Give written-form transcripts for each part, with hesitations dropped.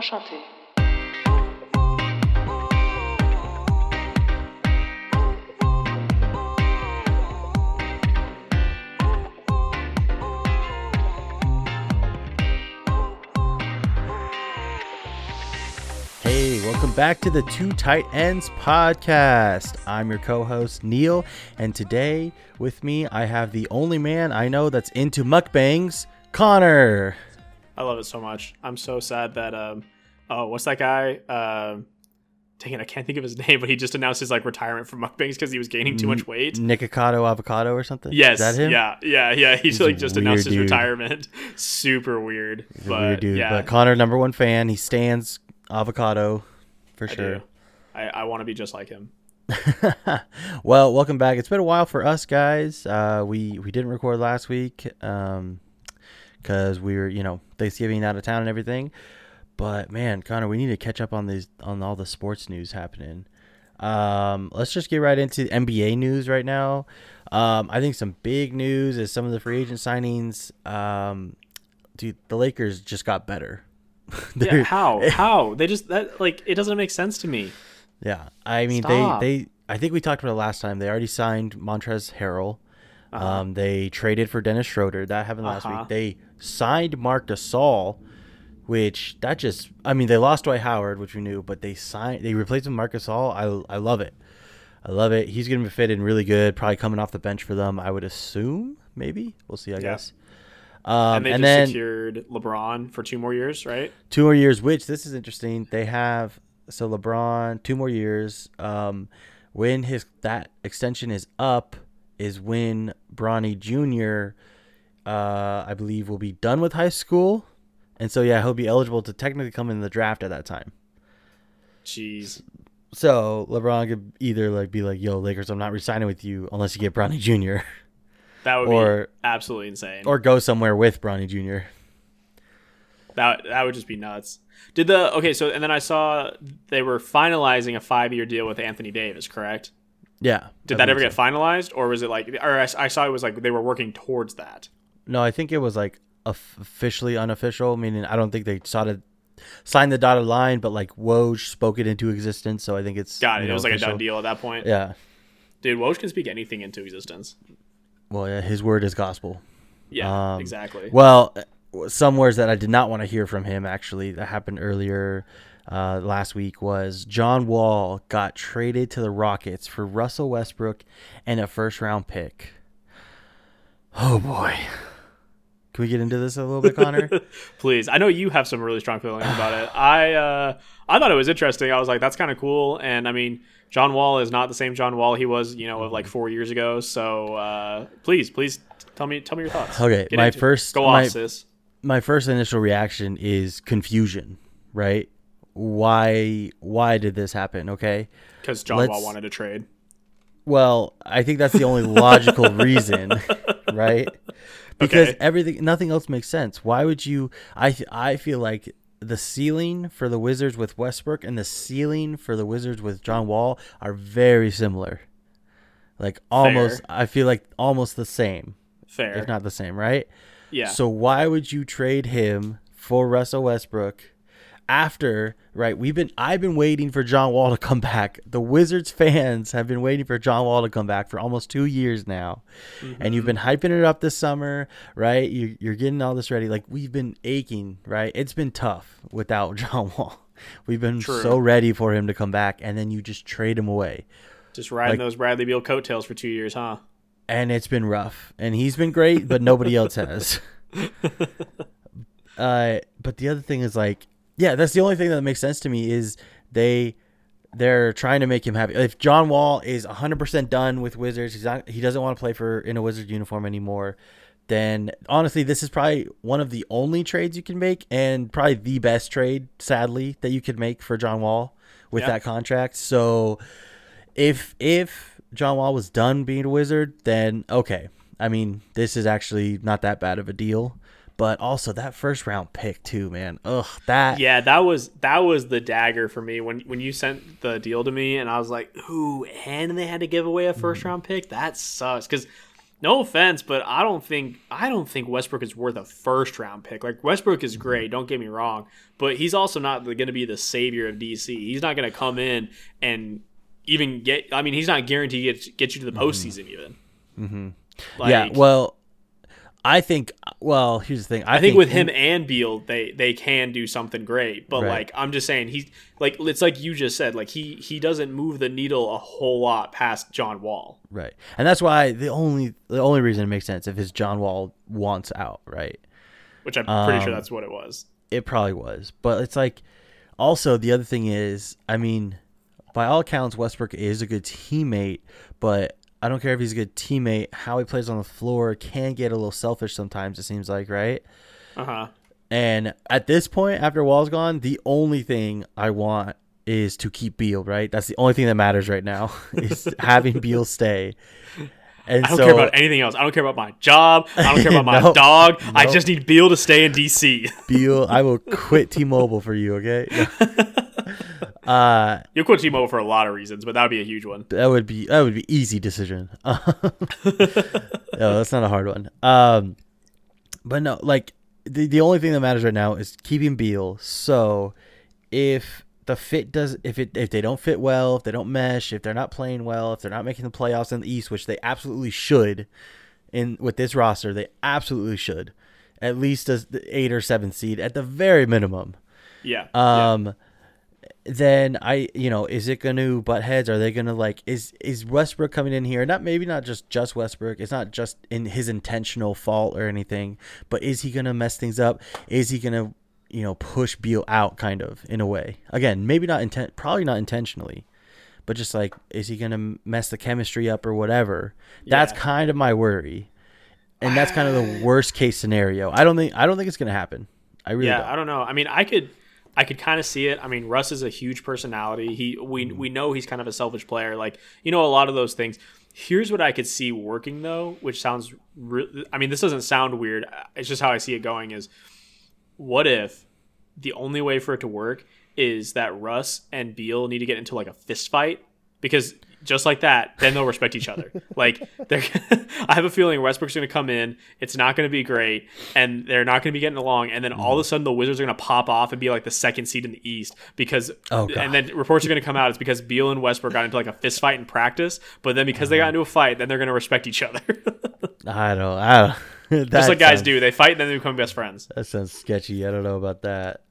Enchanté. Hey, welcome back to the Two Tight Ends podcast. I'm your co-host Neil, and today with me I have the only man I know that's into mukbangs, Connor. I love it so much. I'm so sad that what's that guy? Dang it, I can't think of his name, but he just announced his retirement from mukbangs because he was gaining too much weight. Nikocado Avocado or something? Yes, is that him? Yeah. He's just announced his dude. retirement. Super weird, but Weird dude. yeah, But Connor, number one fan. He stands avocado for sure. do. I want to be just like him. Well, welcome back. It's been a while for us guys. We didn't record last week because we were Thanksgiving out of town and everything. But man, Connor, we need to catch up on all the sports news happening. Let's just get right into the NBA news right now. I think some big news is some of the free agent signings. Dude, the Lakers just got better. Yeah, how they just it doesn't make sense to me. Yeah, I mean Stop. they I think we talked about it last time. They already signed Montrezl Harrell. They traded for Dennis Schroeder. That happened last week. They signed Marc Gasol, which they lost Dwight Howard, which we knew, but they replaced him with Marc Gasol. I love it. I love it. He's going to fit in really good, probably coming off the bench for them, I would assume, maybe. We'll see, I guess. And they then secured LeBron for 2 more years, right? 2 more years, which this is interesting. They have LeBron 2 more years. When that extension is up is when Bronny Jr. I believe will be done with high school, and so yeah, he'll be eligible to technically come in the draft at that time. Jeez. So LeBron could either be like, "Yo, Lakers, I'm not re-signing with you unless you get Bronny Jr." That would be absolutely insane. Or go somewhere with Bronny Jr. That would just be nuts. And then I saw they were finalizing a 5-year deal with Anthony Davis, correct? Yeah. Did that ever get finalized, or was it I saw it was they were working towards that? No, I think it was officially unofficial, meaning I don't think they signed the dotted line, but Woj spoke it into existence, so I think it's got it. It was official. a done deal at that point. Yeah. Dude, Woj can speak anything into existence. Well, yeah, his word is gospel. Yeah, exactly. Well, some words that I did not want to hear from him, actually, that happened earlier last week, was John Wall got traded to the Rockets for Russell Westbrook and a first-round pick. Oh, boy. Can we get into this a little bit, Connor? Please. I know you have some really strong feelings about it. I thought it was interesting. I was like, that's kind of cool. And, I mean, John Wall is not the same John Wall he was, of 4 years ago. So, please tell me your thoughts. Okay, sis. My first initial reaction is confusion, right? Why did this happen? Okay, because John Wall wanted to trade. Well, I think that's the only logical reason, right? Because nothing else makes sense. Why would you? I feel like the ceiling for the Wizards with Westbrook and the ceiling for the Wizards with John Wall are very similar. Almost, I feel like almost the same. Fair, if not the same, right? Yeah. So why would you trade him for Russell Westbrook after, right? I've been waiting for John Wall to come back. The Wizards fans have been waiting for John Wall to come back for almost 2 years now. Mm-hmm. And you've been hyping it up this summer, right? You're getting all this ready. We've been aching, right? It's been tough without John Wall. We've been so ready for him to come back, and then you just trade him away. Just riding those Bradley Beal coattails for 2 years, huh? And it's been rough. And he's been great, but nobody else has. But the other thing is that's the only thing that makes sense to me is they're trying to make him happy. If John Wall is 100% done with Wizards, he doesn't want to play in a Wizards uniform anymore, then honestly, this is probably one of the only trades you can make, and probably the best trade, sadly, that you could make for John Wall with that contract. So if John Wall was done being a Wizard, then okay. I mean, this is actually not that bad of a deal. But also that first round pick too, man. Ugh, that. Yeah, that was the dagger for me when you sent the deal to me, and I was like, ooh, and they had to give away a first round pick. That sucks because No offense, but I don't think Westbrook is worth a first round pick. Like Westbrook is great, don't get me wrong, but he's also not going to be the savior of DC. He's not going to come in and even get. I mean, he's not guaranteed to get you to the postseason even. Mm-hmm. Like, yeah, well, I think. Well, here's the thing. I think with him and Beal, they can do something great. But like I'm just saying, he's like it's like you just said. Like he doesn't move the needle a whole lot past John Wall. Right, and that's why the only reason it makes sense if his John Wall wants out, right? Which I'm pretty sure that's what it was. It probably was, but it's like also the other thing is, I mean, by all accounts, Westbrook is a good teammate, but I don't care if he's a good teammate. How he plays on the floor can get a little selfish sometimes, it seems like, right? Uh-huh. And at this point, after Wall's gone, the only thing I want is to keep Beal, right? That's the only thing that matters right now is having Beal stay. And I don't care about anything else. I don't care about my job. I don't care about my dog. I just need Beal to stay in DC. Beal, I will quit T-Mobile for you, okay? You'll quit T-Mobile for a lot of reasons, but that would be a huge one. That would be easy decision. No, that's not a hard one. But no, like the only thing that matters right now is keeping Beal. So if the fit does, if they don't fit well, if they don't mesh, if they're not playing well, if they're not making the playoffs in the East, which they absolutely should, with this roster, they absolutely should, at least as the 8th or 7th seed at the very minimum. Yeah. Then is it going to butt heads? Are they going to is Westbrook coming in here? Not just Westbrook. It's not just in his intentional fault or anything, but is he going to mess things up? Is he going to, push Beal out kind of in a way? Again, maybe probably not intentionally, but just like, is he going to mess the chemistry up or whatever? Yeah. That's kind of my worry. And that's kind of the worst case scenario. I don't think it's going to happen. I really don't. I don't know. I mean, I could kind of see it. I mean, Russ is a huge personality. We know he's kind of a selfish player. Like, a lot of those things. Here's what I could see working, though, which sounds I mean, this doesn't sound weird. It's just how I see it going is, what if the only way for it to work is that Russ and Beal need to get into, like, a fist fight? Because just like that, then they'll respect each other. Like, I have a feeling Westbrook's going to come in. It's not going to be great, and they're not going to be getting along. And then all of a sudden, the Wizards are going to pop off and be like the 2nd seed in the East because. And then reports are going to come out. It's because Beal and Westbrook got into like a fist fight in practice, but then because they got into a fight, then they're going to respect each other. I don't. Just like guys do, they fight and then they become best friends. That sounds sketchy. I don't know about that.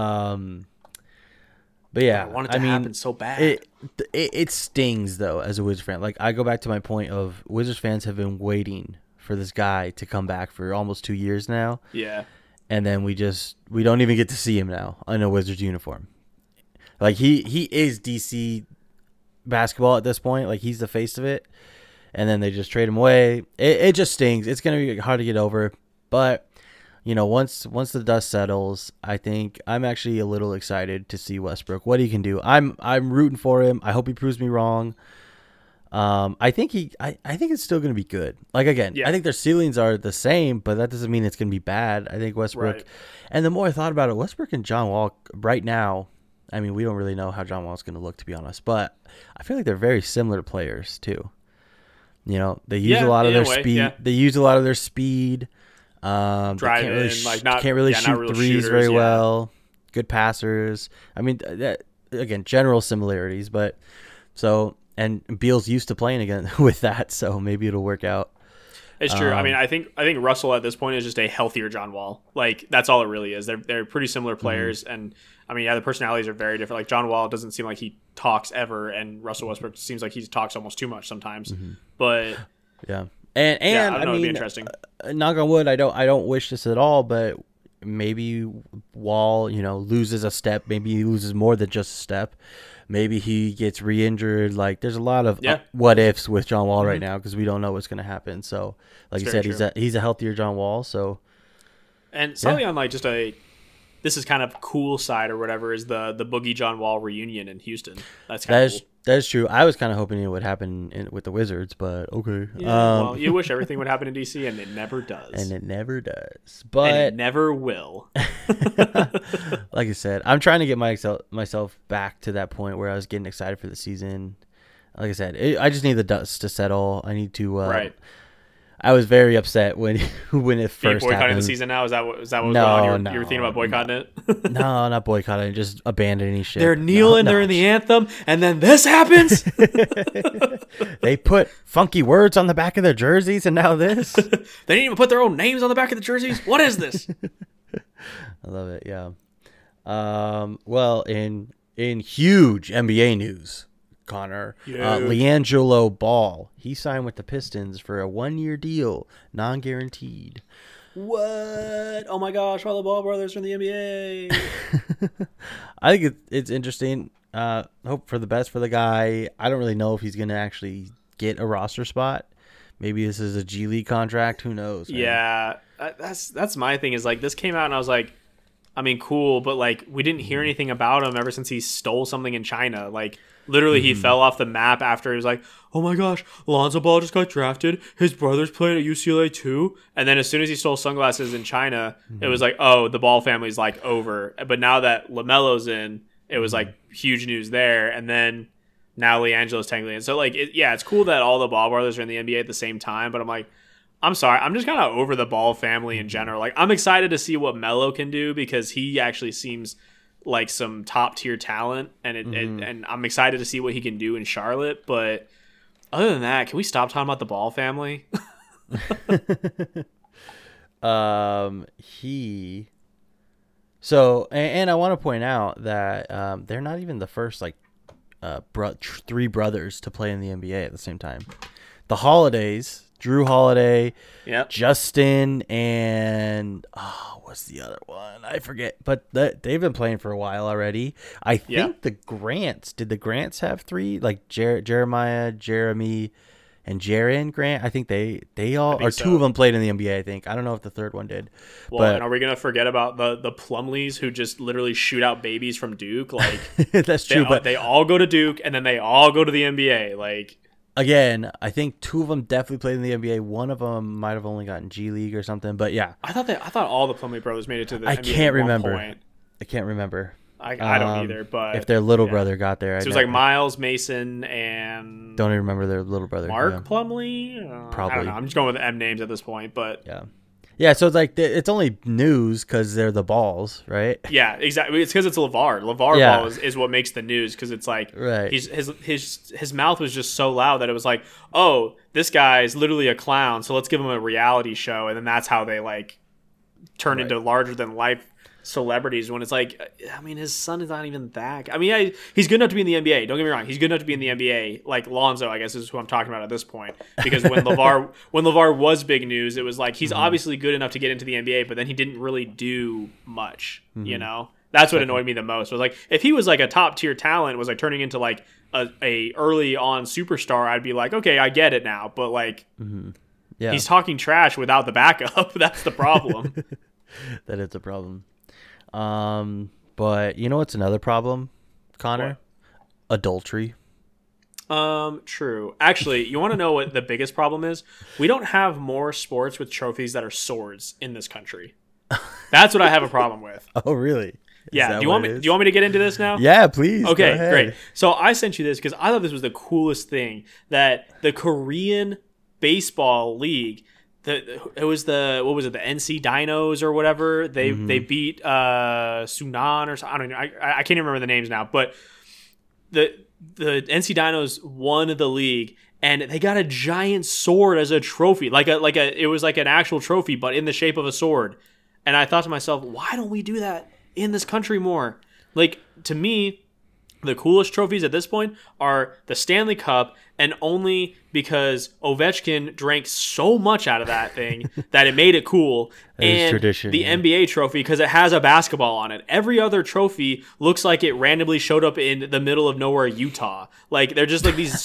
But yeah, I want it to happen so bad. It stings though as a Wizards fan. Like, I go back to my point of Wizards fans have been waiting for this guy to come back for almost 2 years now. Yeah. And then we don't even get to see him now in a Wizards uniform. Like, he is DC basketball at this point. Like, he's the face of it. And then they just trade him away. It just stings. It's going to be hard to get over. But once the dust settles, I think I'm actually a little excited to see Westbrook, what he can do. I'm rooting for him. I hope he proves me wrong. I think it's still going to be good. Like, again, I think their ceilings are the same, but that doesn't mean it's going to be bad. I think Westbrook, and the more I thought about it, Westbrook and John Wall right now, I mean, we don't really know how John Wall's going to look, to be honest, but I feel like they're very similar players too. They use a lot of their speed. Yeah. They use a lot of their speed. Can't really shoot threes very well. Good passers. I mean, again, general similarities, but and Beal's used to playing again with that, so maybe it'll work out. It's true. I mean, I think Russell at this point is just a healthier John Wall. Like, that's all it really is. They're pretty similar players, and I mean, the personalities are very different. Like, John Wall doesn't seem like he talks ever, and Russell Westbrook seems like he talks almost too much sometimes. But yeah. And I don't know, I mean, it'd be interesting. Knock on wood, I don't wish this at all, but maybe Wall, loses a step. Maybe he loses more than just a step. Maybe he gets re-injured. Like, there's a lot of what ifs with John Wall right now because we don't know what's going to happen. So, like you said, he's a healthier John Wall. So, and something on like just this is kind of cool side or whatever is the Boogie John Wall reunion in Houston. That's kind of cool. That is true. I was kind of hoping it would happen with the Wizards, but okay. Yeah, well, you wish everything would happen in DC, and it never does. And it never does. But and it never will. Like I said, I'm trying to get myself back to that point where I was getting excited for the season. Like I said, I just need the dust to settle. I need to. Right. I was very upset when when it Are you first boycotting happened. the season now? Is that what was No, going on? no, You were thinking about boycotting it? No, not boycotting, just abandoning shit. They're kneeling No, during the anthem, and then this happens. They put funky words on the back of their jerseys, and now this. They didn't even put their own names on the back of the jerseys. What is this? I love it. Yeah. Well, in huge NBA news, Connor, Huge. LiAngelo Ball, he signed with the Pistons for a 1-year deal, non-guaranteed. What? Oh my gosh! All the Ball brothers from the NBA. I think it's interesting. Hope for the best for the guy. I don't really know if he's gonna actually get a roster spot. Maybe this is a G League contract. Who knows? Man? Yeah, that's my thing. Is like this came out and I was like, I mean, cool, but like we didn't hear anything about him ever since he stole something in China. Like literally, he fell off the map after he was like, "Oh my gosh, Lonzo Ball just got drafted. His brother's playing at UCLA too." And then as soon as he stole sunglasses in China, it was like, "Oh, the Ball family's like over." But now that LaMelo's in, it was like huge news there. And then now LiAngelo's technically in. So like, it's cool that all the Ball brothers are in the NBA at the same time. But I'm like, I'm sorry, I'm just kind of over the Ball family in general. Like, I'm excited to see what Melo can do because he actually seems like some top tier talent, and and I'm excited to see what he can do in Charlotte. But other than that, can we stop talking about the Ball family? And I want to point out that they're not even the first like three brothers to play in the NBA at the same time. The Holidays, Drew Holiday, Yep. Justin, and what's the other one? I forget. But they've been playing for a while already. I think the Grants. Did the Grants have three? Like Jeremiah, Jeremy, and Jaren Grant. I think they all or two of them played in the NBA. I think. I don't know if the third one did. Well, and are we gonna forget about the Plumlees who just literally shoot out babies from Duke? Like that's true. But they all go to Duke and then they all go to the NBA. Like. Again, I think two of them definitely played in the NBA. One of them might have only gotten G League or something. But yeah, I thought all the Plumlee brothers made it to the NBA. Can't at remember. one point. I can't remember. I don't either. But if their little brother got there, so it was like Miles, Mason, and don't even remember their little brother. Mark Plumlee. Probably. I don't know. I'm just going with M names at this point. But yeah. So it's like it's only news because they're the Balls, right? Yeah, exactly. It's because it's LeVar. Ball is what makes the news because it's like right. His mouth was just so loud that it was like, oh, this guy is literally a clown, so let's give him a reality show, and then that's how they like turn into larger than life celebrities. When it's like, I mean, his son is not even that. I mean, he's good enough to be in the NBA. Don't get me wrong, he's good enough to be in the NBA. Like Lonzo, I guess is who I'm talking about at this point. Because when LeVar was big news, it was like he's obviously good enough to get into the NBA, but then he didn't really do much. You know, that's what annoyed me the most. Was like if he was like a top tier talent, was like turning into like a early on superstar, I'd be like, okay, I get it now. But like, he's talking trash without the backup. That's the problem. That is a problem. But you know what's another problem, Connor? What? Adultery. True. Actually, you want to know what the biggest problem is? We don't have more sports with trophies that are swords in this country. That's what I have a problem with. Oh, really? Yeah. Do you want me to get into this now? Yeah, please. Okay, great. So I sent you this because I thought this was the coolest thing that the Korean baseball league. It was the NC Dinos or whatever. They beat Sunan or something. I don't know. I can't even remember the names now. But the NC Dinos won the league and they got a giant sword as a trophy, it was like an actual trophy, but in the shape of a sword. And I thought to myself, why don't we do that in this country more? Like, to me, the coolest trophies at this point are the Stanley Cup, and only because Ovechkin drank so much out of that thing that it made it cool. And tradition, the NBA trophy because it has a basketball on it. Every other trophy looks like it randomly showed up in the middle of nowhere, Utah. Like they're just like these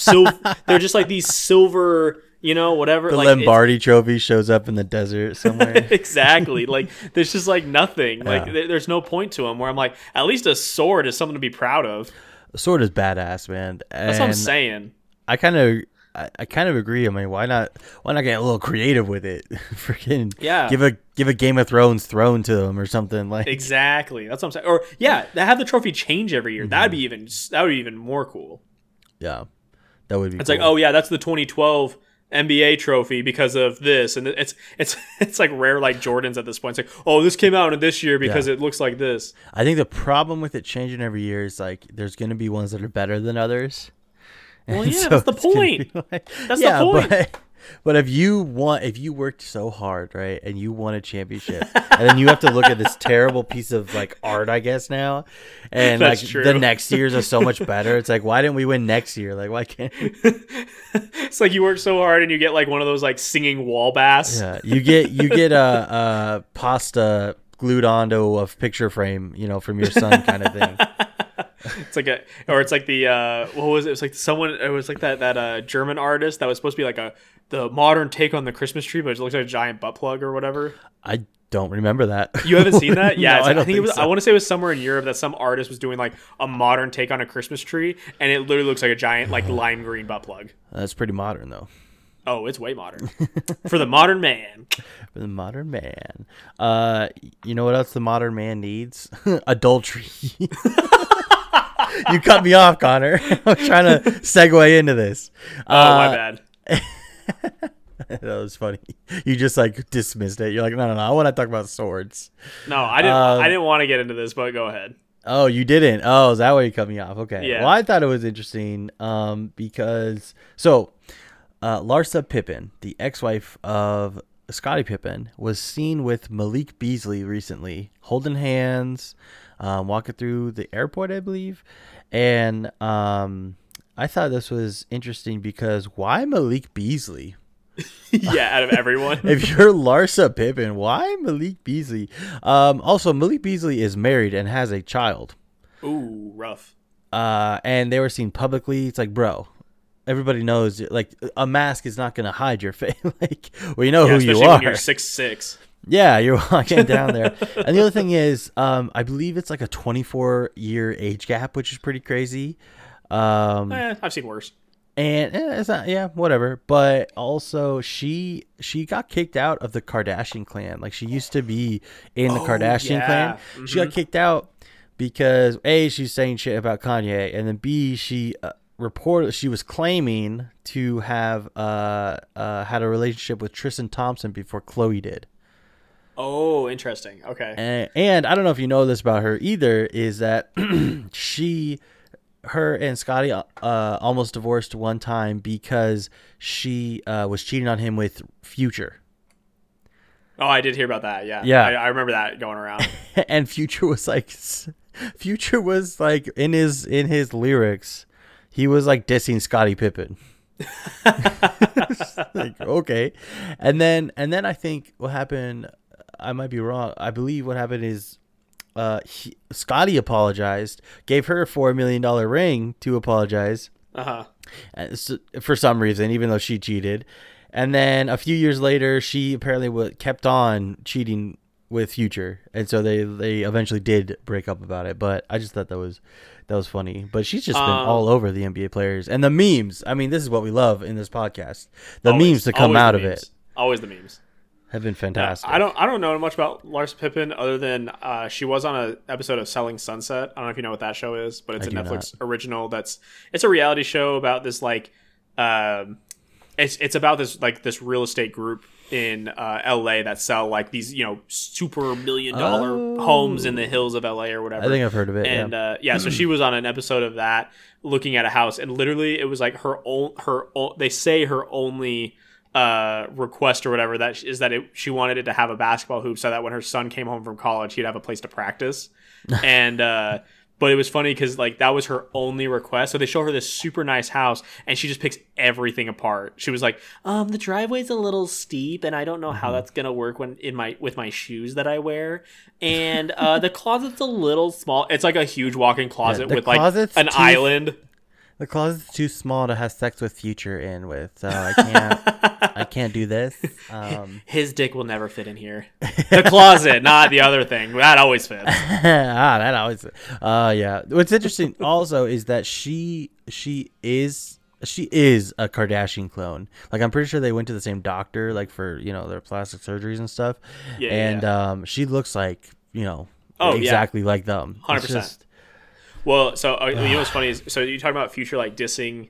silver, you know, whatever. The like Lombardi trophy shows up in the desert somewhere. Exactly. Like there's just like nothing. Yeah. Like there's no point to them. Where I'm like, at least a sword is something to be proud of. The sword is badass, man. That's what I'm saying. I kind of agree. I mean, why not get a little creative with it? Freaking give a Game of Thrones throne to them or something like. Exactly. That's what I'm saying. Or they have the trophy change every year. That would be even more cool. Yeah, that would be. It's cool. like, oh yeah, that's the 2012 NBA trophy because of this, and it's like rare like Jordans at this point. It's like, oh, this came out in this year because it looks like this. I think the problem with it changing every year is like there's going to be ones that are better than others. Well, yeah, so that's the point. That's the point. But if you worked so hard, right, and you won a championship, and then you have to look at this terrible piece of like art, I guess now, and that's like true. the next years are so much better. It's like, why didn't we win next year? Like, why can't? It's like you work so hard and you get like one of those like singing wall bass. Yeah, you get a pasta glued onto a picture frame, from your son kind of thing. It's like it's like the what was it? It was like it was like that German artist that was supposed to be like the modern take on the Christmas tree, but it looks like a giant butt plug or whatever. I don't remember that. You haven't seen that? Yeah, No, I think it was. So. I want to say it was somewhere in Europe that some artist was doing like a modern take on a Christmas tree, and it literally looks like a giant like lime green butt plug. That's pretty modern though. Oh, it's way modern for the modern man. For the modern man, you know what else the modern man needs? Adultery. You cut me off, Connor. I'm trying to segue into this. Oh, my bad. That was funny. You just like dismissed it. You're like, no. I want to talk about swords. No, I didn't. I didn't want to get into this, but go ahead. Oh, you didn't. Oh, is that why you cut me off? Okay. Yeah. Well, I thought it was interesting. Because Larsa Pippen, the ex-wife of Scottie Pippen, was seen with Malik Beasley recently, holding hands. Walking through the airport, I believe. And I thought this was interesting because why Malik Beasley? Yeah, out of everyone. If you're Larsa Pippen, why Malik Beasley? Also, Malik Beasley is married and has a child. Ooh, rough. And they were seen publicly. It's like, bro, everybody knows, like, a mask is not going to hide your face. Like, we know who you are. When you're 6'6". Yeah, you're walking down there. And the other thing is, I believe it's like a 24-year age gap, which is pretty crazy. I've seen worse. And it's not, whatever. But also, she got kicked out of the Kardashian clan. Like, she used to be in the Kardashian clan. Mm-hmm. She got kicked out because, A, she's saying shit about Kanye, and then B, she she was claiming to have had a relationship with Tristan Thompson before Khloe did. Oh, interesting. Okay. And I don't know if you know this about her either, is that her and Scottie almost divorced one time because she was cheating on him with Future. Oh, I did hear about that. Yeah. Yeah. I remember that going around. And Future was like in his lyrics, he was like dissing Scottie Pippen. Like, okay. And then I think what happened, I might be wrong, I believe what happened is Scottie apologized, gave her a $4 million ring to apologize for some reason, even though she cheated. And then a few years later, she apparently kept on cheating with Future, and so they eventually did break up about it. But I just thought that was funny. But she's just been all over the NBA players and the memes. I mean, this is what we love in this podcast: the memes that come out of it. Always the memes have been fantastic. I don't know much about Larsa Pippen other than she was on an episode of Selling Sunset. I don't know if you know what that show is, but it's a Netflix original. It's a reality show about this like it's about this real estate group in LA that sell like these super $1 million homes in the hills of LA or whatever. I think I've heard of it. And so she was on an episode of that looking at a house, and literally it was like her they say her only request or whatever that is that she wanted it to have a basketball hoop so that when her son came home from college he'd have a place to practice. And but it was funny because like that was her only request. So they show her this super nice house, and she just picks everything apart. She was like, the driveway's a little steep, and I don't know how that's gonna work with my shoes that I wear. And the closet's a little small. It's like a huge walk-in closet with like an island. The closet's too small to have sex with Future in with, so I can't do this. His dick will never fit in here. The closet, not the other thing. That always fits. That always. Yeah. What's interesting also is that she is a Kardashian clone. Like, I'm pretty sure they went to the same doctor, like for their plastic surgeries and stuff. Yeah. And she looks like exactly like them. 100%. Well, so you know what's funny is, so you talk about Future like dissing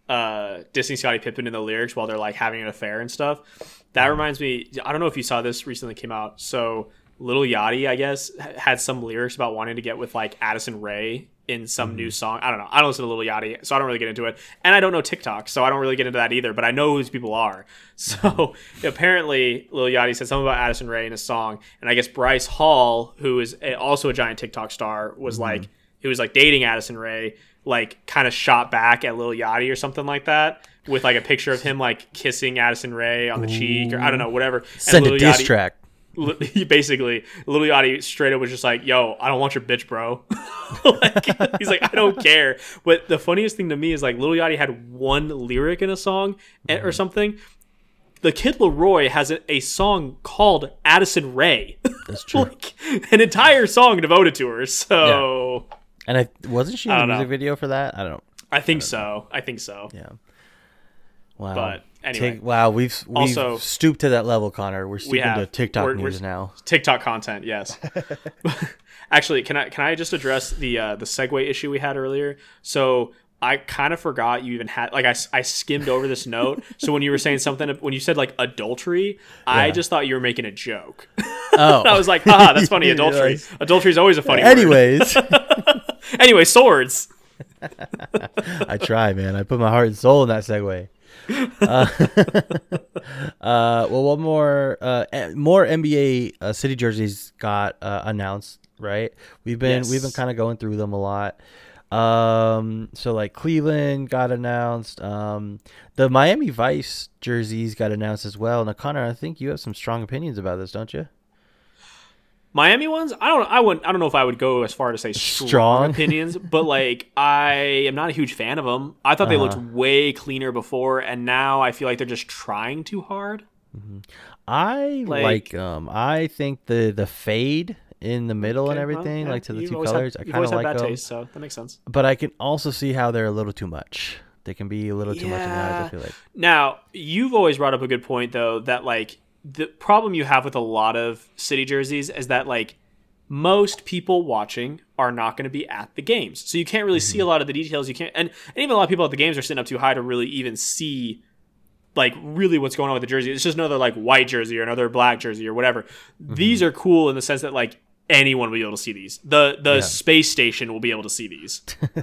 dissing Scottie Pippen in the lyrics while they're like having an affair and stuff. That reminds me, I don't know if you saw this recently came out. So Lil Yachty, I guess, had some lyrics about wanting to get with like Addison Rae in some new song. I don't know. I don't listen to Lil Yachty, so I don't really get into it. And I don't know TikTok, so I don't really get into that either, but I know who these people are. So apparently Lil Yachty said something about Addison Rae in a song, and I guess Bryce Hall, who is also a giant TikTok star, was like, he was like dating Addison Rae, like kind of shot back at Lil Yachty or something like that, with like a picture of him like kissing Addison Rae on the cheek, or I don't know, whatever. Send and a diss track. Basically, Lil Yachty straight up was just like, yo, I don't want your bitch, bro. Like, he's like, I don't care. But the funniest thing to me is like Lil Yachty had one lyric in a song or something. The Kid Laroi has a song called Addison Rae. That's true. Like, an entire song devoted to her. So, and wasn't she in the music video for that? I don't know. I think so. Yeah. Wow. But anyway, we've also stooped to that level, Connor. We're stooping to TikTok news now. TikTok content, yes. Actually, can I just address the segue issue we had earlier? So I kind of forgot you even had, like, I skimmed over this note. So when you were saying something, when you said like adultery, I just thought you were making a joke. Oh, I was like, haha, that's funny. Adultery. Adultery is always a funny word. Anyway, swords. I try, man. I put my heart and soul in that segue. Well, one more NBA city jerseys got announced, right? We've been kind of going through them a lot. So like Cleveland got announced. The Miami Vice jerseys got announced as well. Now, Connor, I think you have some strong opinions about this, don't you? Miami ones, I don't know if I would go as far to say strong opinions, but like I am not a huge fan of them. I thought they looked way cleaner before, and now I feel like they're just trying too hard. Mm-hmm. I like I think the fade in the middle and everything, like to the two colors, I kind of like them. Taste, so that makes sense. But I can also see how they're a little too much. They can be a little too much in the eyes, I feel like. Now, you've always brought up a good point though, that like the problem you have with a lot of city jerseys is that like most people watching are not going to be at the games, so you can't really see a lot of the details. You can't, and even a lot of people at the games are sitting up too high to really even see like really what's going on with the jersey. It's just another like white jersey or another black jersey or whatever. These are cool in the sense that like anyone will be able to see these. The space station will be able to see these.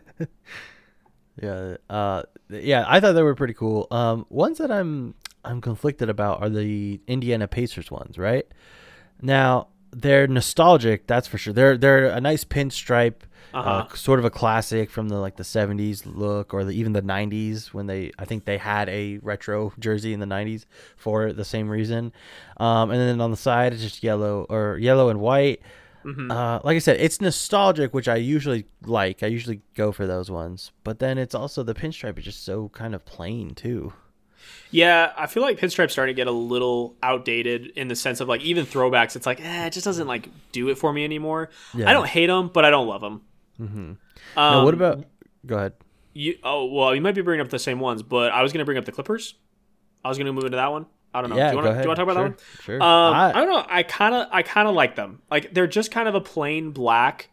Yeah, I thought they were pretty cool. Ones that I'm conflicted about are the Indiana Pacers ones, right? Now, they're nostalgic, that's for sure. They're a nice pinstripe, sort of a classic from the like the 70s look, or even the 90s when I think they had a retro jersey in the 90s for the same reason. And then on the side it's just yellow and white. Like I said, it's nostalgic, which I usually like. I usually go for those ones. But then it's also the pinstripe is just so kind of plain too. Yeah, I feel like pinstripe's starting to get a little outdated in the sense of like even throwbacks. It's like it just doesn't like do it for me anymore. Yeah. I don't hate them, but I don't love them. Now, what about? Go ahead. You might be bringing up the same ones, but I was going to bring up the Clippers. I was going to move into that one. I don't know. Yeah, do you want to talk about that one? Sure. I don't know. I kind of like them. Like they're just kind of a plain black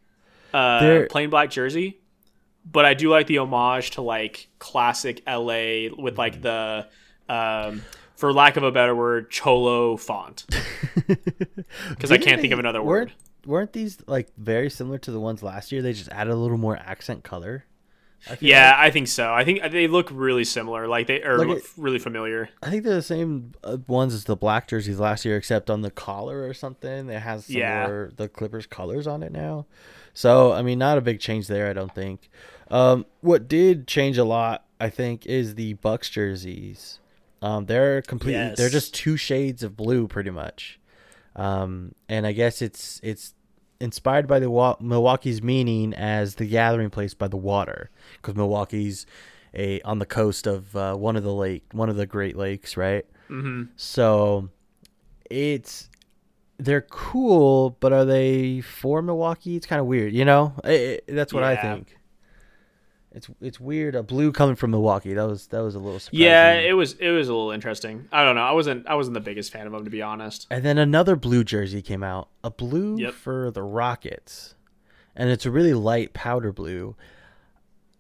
jersey, but I do like the homage to like classic LA with like the, for lack of a better word, cholo font. Because I can't think of another word. Weren't these like very similar to the ones last year? They just added a little more accent color. I think so. I think they look really similar. Like they look really familiar. I think they're the same ones as the black jerseys last year, except on the collar or something. It has some more the Clippers colors on it now. So I mean, not a big change there, I don't think. What did change a lot, I think, is the Bucks jerseys. They're completely. Yes. They're just two shades of blue, pretty much. And I guess it's inspired by the Milwaukee's meaning as the gathering place by the water, because Milwaukee's on the coast of one of the Great Lakes, right? So they're cool, but are they for Milwaukee? It's kind of weird, you know. That's what I think. It's weird. A blue coming from Milwaukee. That was a little surprising. Yeah, it was a little interesting. I don't know. I wasn't the biggest fan of them, to be honest. And then another blue jersey came out. A blue for the Rockets. And it's a really light powder blue.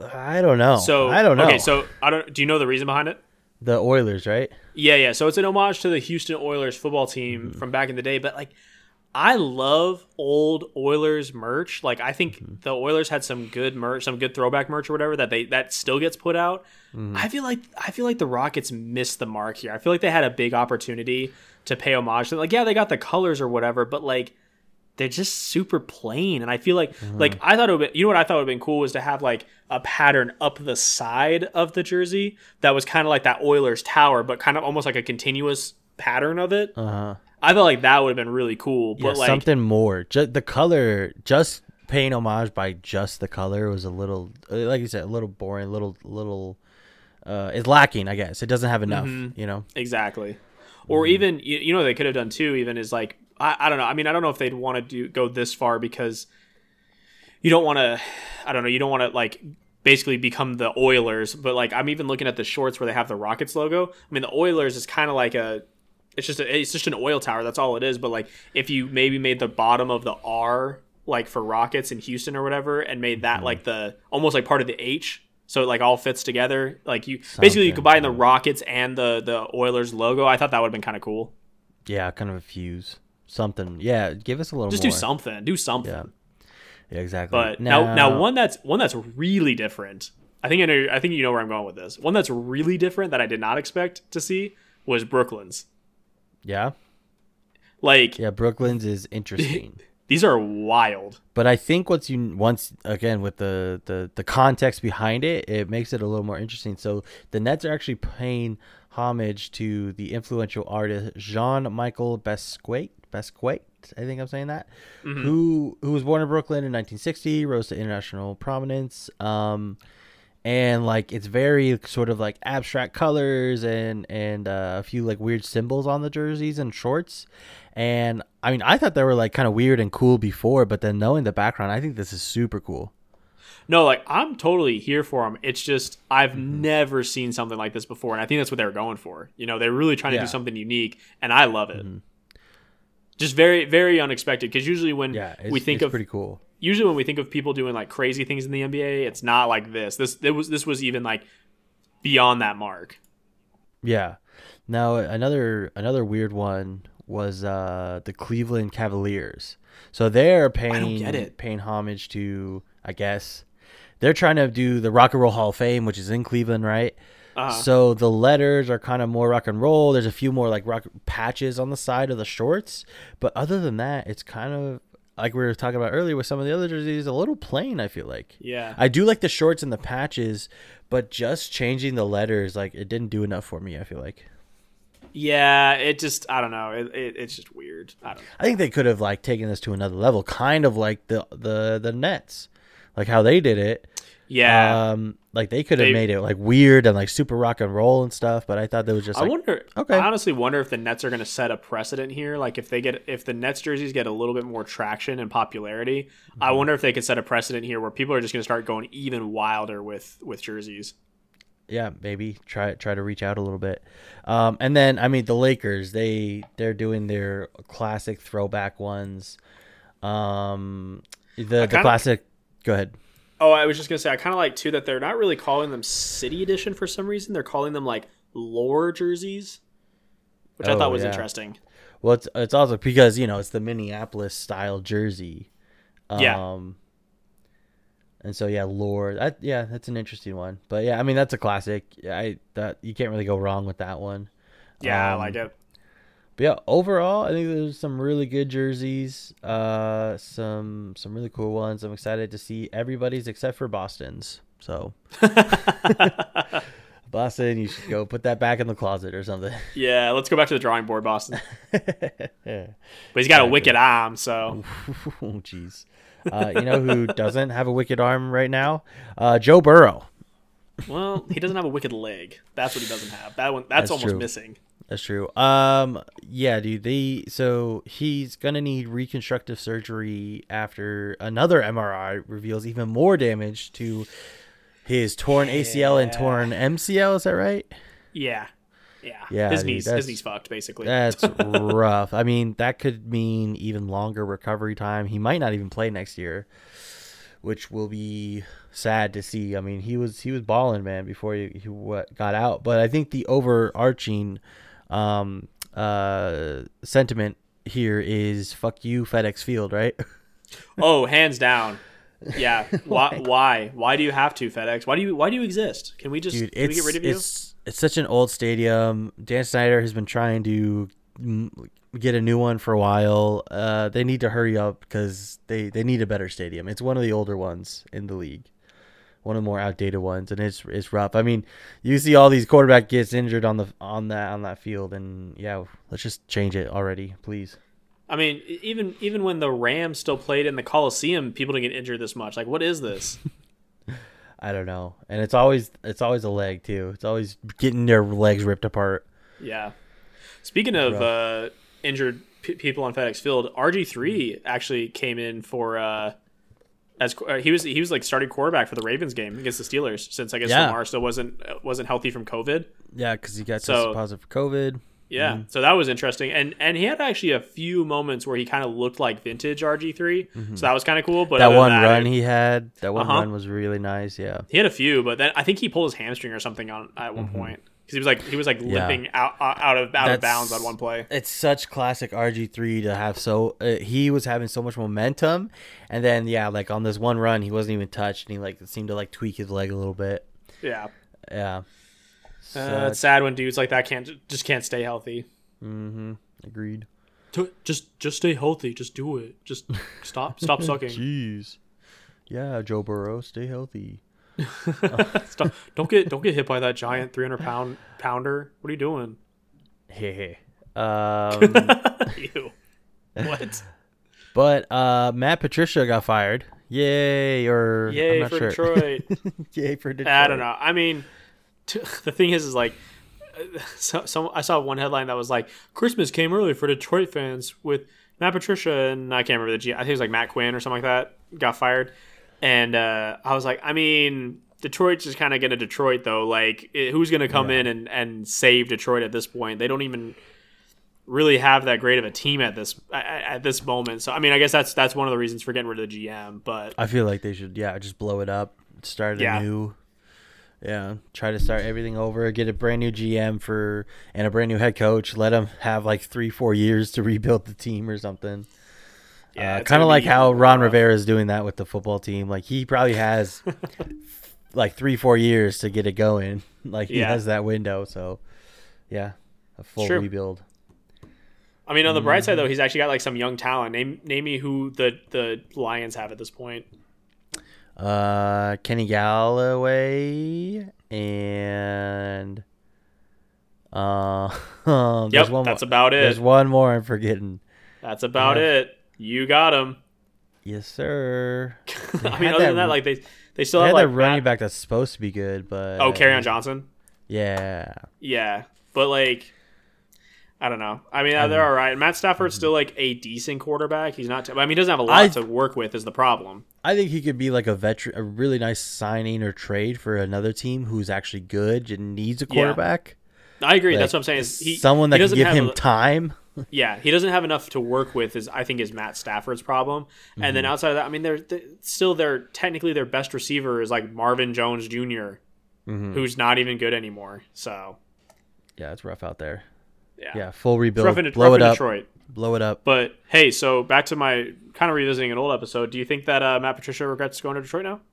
I don't know. So I don't know. Okay, so I don't. Do you know the reason behind it? The Oilers, right? Yeah. So it's an homage to the Houston Oilers football team from back in the day. But like, I love old Oilers merch. Like, I think the Oilers had some good merch, some good throwback merch or whatever that still gets put out. I feel like the Rockets missed the mark here. I feel like they had a big opportunity to pay homage to. Like, yeah, they got the colors or whatever, but like, they're just super plain. And I feel like I thought it would be, you know what I thought would have been cool was to have like a pattern up the side of the jersey that was kind of like that Oilers tower, but kind of almost like a continuous pattern of it. Uh-huh. I felt like that would have been really cool. Yeah, But like, something more. The color, just paying homage by just the color was a little, like you said, a little boring, little, it's lacking, I guess. It doesn't have enough, you know? exactly. Or even, you know, what they could have done too, even is like, I don't know. I mean, I don't know if they'd want to go this far because you don't want to, I don't know, you don't want to like basically become the Oilers. But like, I'm even looking at the shorts where they have the Rockets logo. I mean, the Oilers is kind of like it's just an oil tower. That's all it is. But like, if you maybe made the bottom of the R like for Rockets in Houston or whatever, and made that like the almost like part of the H, so it like all fits together. Like basically you combine the Rockets and the Oilers logo. I thought that would have been kind of cool. Yeah, kind of a fuse. Something. Yeah, give us a little Just more. do something. Yeah, exactly. But now one that's really different. I think you know where I'm going with this. One that's really different that I did not expect to see was Brooklyn's. Yeah. Like, yeah, Brooklyn's is interesting. These are wild. But I think once again with the context behind it, it makes it a little more interesting. So the Nets are actually paying homage to the influential artist Jean-Michel Basquiat. I think I'm saying that. Who was born in Brooklyn in 1960, rose to international prominence. And like it's very sort of like abstract colors and a few like weird symbols on the jerseys and shorts. And I mean, I thought they were like kind of weird and cool before, but then knowing the background, I think this is super cool. No, like I'm totally here for them. It's just I've never seen something like this before, and I think that's what they were going for. You know, they're really trying to do something unique, and I love it. Just very, very unexpected. Because usually when we think of pretty cool. Usually when we think of people doing like crazy things in the NBA, it's not like this. This was even like beyond that mark. Yeah. Now another weird one was the Cleveland Cavaliers. So they're paying homage to, I guess, they're trying to do the Rock and Roll Hall of Fame, which is in Cleveland, right? So the letters are kind of more rock and roll. There's a few more like rock patches on the side of the shorts, but other than that, it's kind of like we were talking about earlier with some of the other jerseys, a little plain. I feel like. Yeah. I do like the shorts and the patches, but just changing the letters, like it didn't do enough for me. I feel like. Yeah, it just I don't know. It's just weird. I don't know. I think they could have like taken this to another level, kind of like the Nets, like how they did it. Yeah. Like they could have made it like weird and like super rock and roll and stuff, but I thought that was just. I honestly wonder if the Nets are going to set a precedent here. Like if the Nets jerseys get a little bit more traction and popularity, I wonder if they could set a precedent here where people are just going to start going even wilder with jerseys. Yeah, maybe try to reach out a little bit. And then I mean the Lakers, they're doing their classic throwback ones. The classic. Go ahead. Oh, I was just gonna say I kind of like too that they're not really calling them City Edition for some reason. They're calling them like lore jerseys, which I thought was interesting. Well, it's also because it's the Minneapolis style jersey. And so lore. That's an interesting one. But yeah, I mean that's a classic. That you can't really go wrong with that one. Yeah, I like it. But yeah, overall, I think there's some really good jerseys. Some really cool ones. I'm excited to see everybody's except for Boston's. So Boston, you should go put that back in the closet or something. Yeah, let's go back to the drawing board, Boston. Yeah. But he's got a wicked arm, so. Oh, jeez. You know who doesn't have a wicked arm right now? Joe Burrow. Well, he doesn't have a wicked leg. That's what he doesn't have. That's almost true. Missing. That's true. Yeah, dude. So he's gonna need reconstructive surgery after another MRI reveals even more damage to his torn ACL and torn MCL. Is that right? Yeah. His knee's fucked, basically. That's rough. I mean, that could mean even longer recovery time. He might not even play next year, which will be sad to see. I mean, he was balling, man, before he got out. But I think the overarching sentiment here is fuck you, FedEx Field, right? Oh, hands down. Yeah. Why do you have to, FedEx? Why do you exist? Can we just Dude, can we get rid of you? It's such an old stadium. Dan Snyder has been trying to get a new one for a while. They need to hurry up because they need a better stadium. It's one of the older ones in the league, one of the more outdated ones, and it's rough. I mean, you see all these quarterback gets injured on that field, and yeah, let's just change it already, please. I mean, even when the Rams still played in the Coliseum, people didn't get injured this much. Like, what is this? I don't know, and it's always a leg too. It's always getting their legs ripped apart. Yeah. Speaking of injured people on FedEx Field, RG3 actually came in for as he was like starting quarterback for the Ravens game against the Steelers, since I guess Lamar still wasn't healthy from COVID. Yeah, because he got tested positive for COVID. Yeah, so that was interesting, and he had actually a few moments where he kind of looked like vintage RG3, so that was kind of cool. But that one run was really nice. Yeah, he had a few, but then I think he pulled his hamstring or something at one point, because he was like limping out of bounds on one play. It's such classic RG3 to have. He was having so much momentum, and then like on this one run he wasn't even touched, and he like seemed to like tweak his leg a little bit. Yeah. So, it's sad when dudes like that can't stay healthy. Agreed. Just stay healthy. Just do it. Just stop sucking. Jeez. Yeah, Joe Burrow, stay healthy. Don't get hit by that giant 300-pound pounder. What are you doing? Hey. Ew. What? But Matt Patricia got fired. Yay! Yay for Detroit. Yay for Detroit. I don't know. I mean, the thing is like, I saw one headline that was like, Christmas came early for Detroit fans with Matt Patricia, and I can't remember I think it was like Matt Quinn or something like that got fired. And I was like, I mean, Detroit's just kind of getting Detroit, though. Like, who's going to come in and save Detroit at this point? They don't even really have that great of a team at this moment. So, I mean, I guess that's one of the reasons for getting rid of the GM. But I feel like they should, just blow it up, start anew. Yeah, try to start everything over, get a brand new GM and a brand new head coach. Let them have like 3-4 years to rebuild the team or something. Yeah, kind of like how Ron Rivera is doing that with the football team. Like he probably has like 3-4 years to get it going. Like he has that window. So yeah, a full rebuild. I mean, on the bright side though, he's actually got like some young talent. Name me who the Lions have at this point. Kenny Galloway and that's about it. There's one more I'm forgetting. That's about it. You got him. Yes, sir. I mean, other than that, like they still have like that running back that's supposed to be good, but Kerryon Johnson. Yeah, but like, I don't know. I mean, they're all right. Matt Stafford's still like a decent quarterback. He's not. I mean, he doesn't have a lot to work with. Is the problem? I think he could be like a really nice signing or trade for another team who's actually good and needs a quarterback. Yeah. I agree. Like, that's what I'm saying. Someone that can give him time. Yeah, he doesn't have enough to work with. I think is Matt Stafford's problem. And then outside of that, I mean, they're technically their best receiver is like Marvin Jones Jr., who's not even good anymore. So yeah, it's rough out there. Yeah, full rebuild. Blow it up. Detroit. Blow it up. But hey, so back to my kind of revisiting an old episode. Do you think that Matt Patricia regrets going to Detroit now?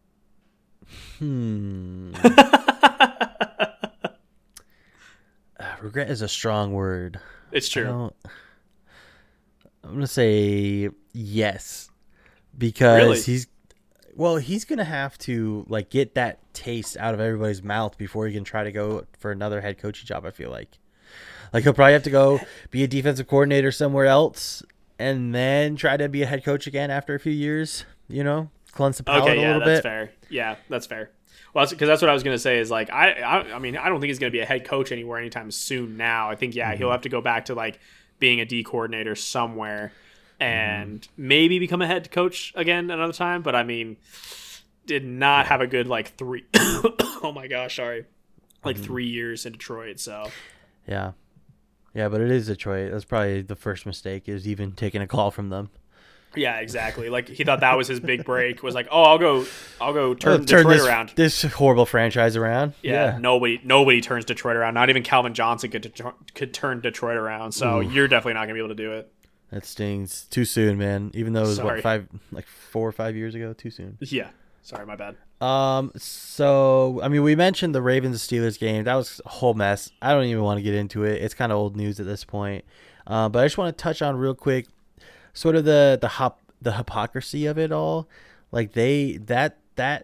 Regret is a strong word. It's true. I'm gonna say yes, because he's gonna have to like get that taste out of everybody's mouth before he can try to go for another head coaching job. I feel like he'll probably have to go be a defensive coordinator somewhere else and then try to be a head coach again after a few years. Cleanse the palate a little bit. That's fair. Yeah, that's fair. Well, because that's what I was going to say is like, I mean, I don't think he's going to be a head coach anywhere anytime soon now. I think, he'll have to go back to like being a D coordinator somewhere and maybe become a head coach again another time. But I mean, did not have a good like 3 oh my gosh, sorry. Like 3 years in Detroit. So yeah, but it is Detroit. That's probably the first mistake, is even taking a call from them. Yeah, exactly. Like he thought that was his big break. Was like, oh, I'll go turn Turn Detroit around. this horrible franchise around. Yeah, nobody turns Detroit around. Not even Calvin Johnson could turn Detroit around. So you're definitely not gonna be able to do it. That stings. Too soon, man. Even though it was Sorry. 4 or 5 years ago. Too soon. Yeah, sorry, my bad. So I mean, we mentioned the Ravens Steelers game. That was a whole mess. I don't even want to get into it. It's kind of old news at this point. But I just want to touch on real quick, sort of the hypocrisy of it all. Like that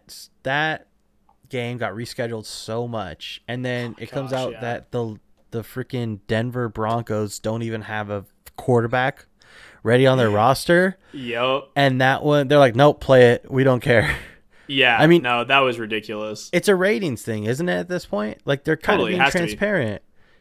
game got rescheduled so much, and then it comes out that the freaking Denver Broncos don't even have a quarterback ready on their roster. Yep. And that one, they're like, nope, play it. We don't care. Yeah. I mean, no, that was ridiculous. It's a ratings thing, isn't it? At this point, like they're kind of being transparent.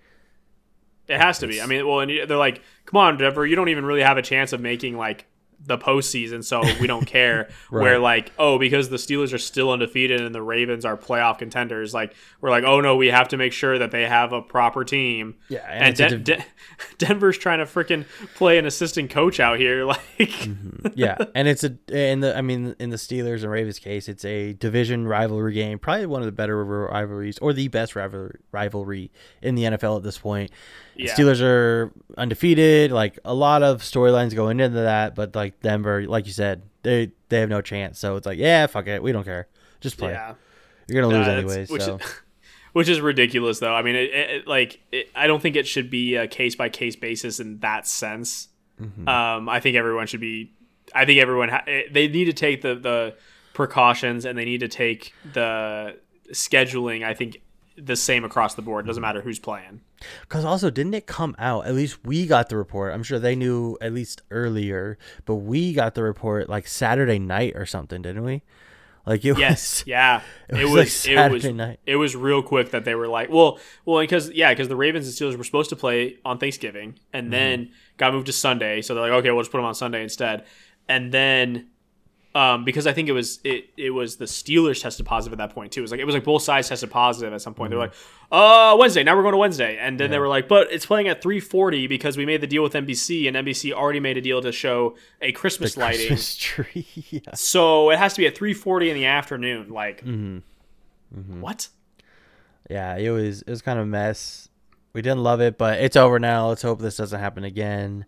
It has to be. I mean, well, and they're like, come on, Denver, you don't even really have a chance of making like the postseason, so we don't care. Right. Where like, oh, because the Steelers are still undefeated and the Ravens are playoff contenders, like we're like, oh no, we have to make sure that they have a proper team. Yeah, and Denver's trying to freaking play an assistant coach out here, like. Yeah, and in the Steelers and Ravens case, it's a division rivalry game, probably one of the better rivalries or the best rivalry in the NFL at this point. Yeah. Steelers are undefeated, like a lot of storylines going into that, but like Denver, like you said, they have no chance. So it's like, yeah, fuck it, we don't care, just play. Yeah. You're gonna lose anyways. Which is ridiculous, though. I mean, I don't think it should be a case by case basis in that sense. Mm-hmm. I think everyone should be. I think everyone they need to take the precautions and they need to take the scheduling. I think the same across the board. It doesn't matter who's playing. Because also, didn't it come out? At least we got the report. I'm sure they knew at least earlier, but we got the report like Saturday night or something, didn't we? Like it was. Yeah. It was like Saturday night. It was real quick that they were like, well, because the Ravens and Steelers were supposed to play on Thanksgiving and then got moved to Sunday. So they're like, okay, we'll just put them on Sunday instead. And then. Because I think it was the Steelers tested positive at that point too. It was like both sides tested positive at some point. They're like, Wednesday. Now we're going to Wednesday, and then they were like, but it's playing at 3:40 because we made the deal with NBC, and NBC already made a deal to show a Christmas lighting. Christmas tree. Yeah. So it has to be at 3:40 in the afternoon. Like, what? Yeah, it was kind of a mess. We didn't love it, but it's over now. Let's hope this doesn't happen again.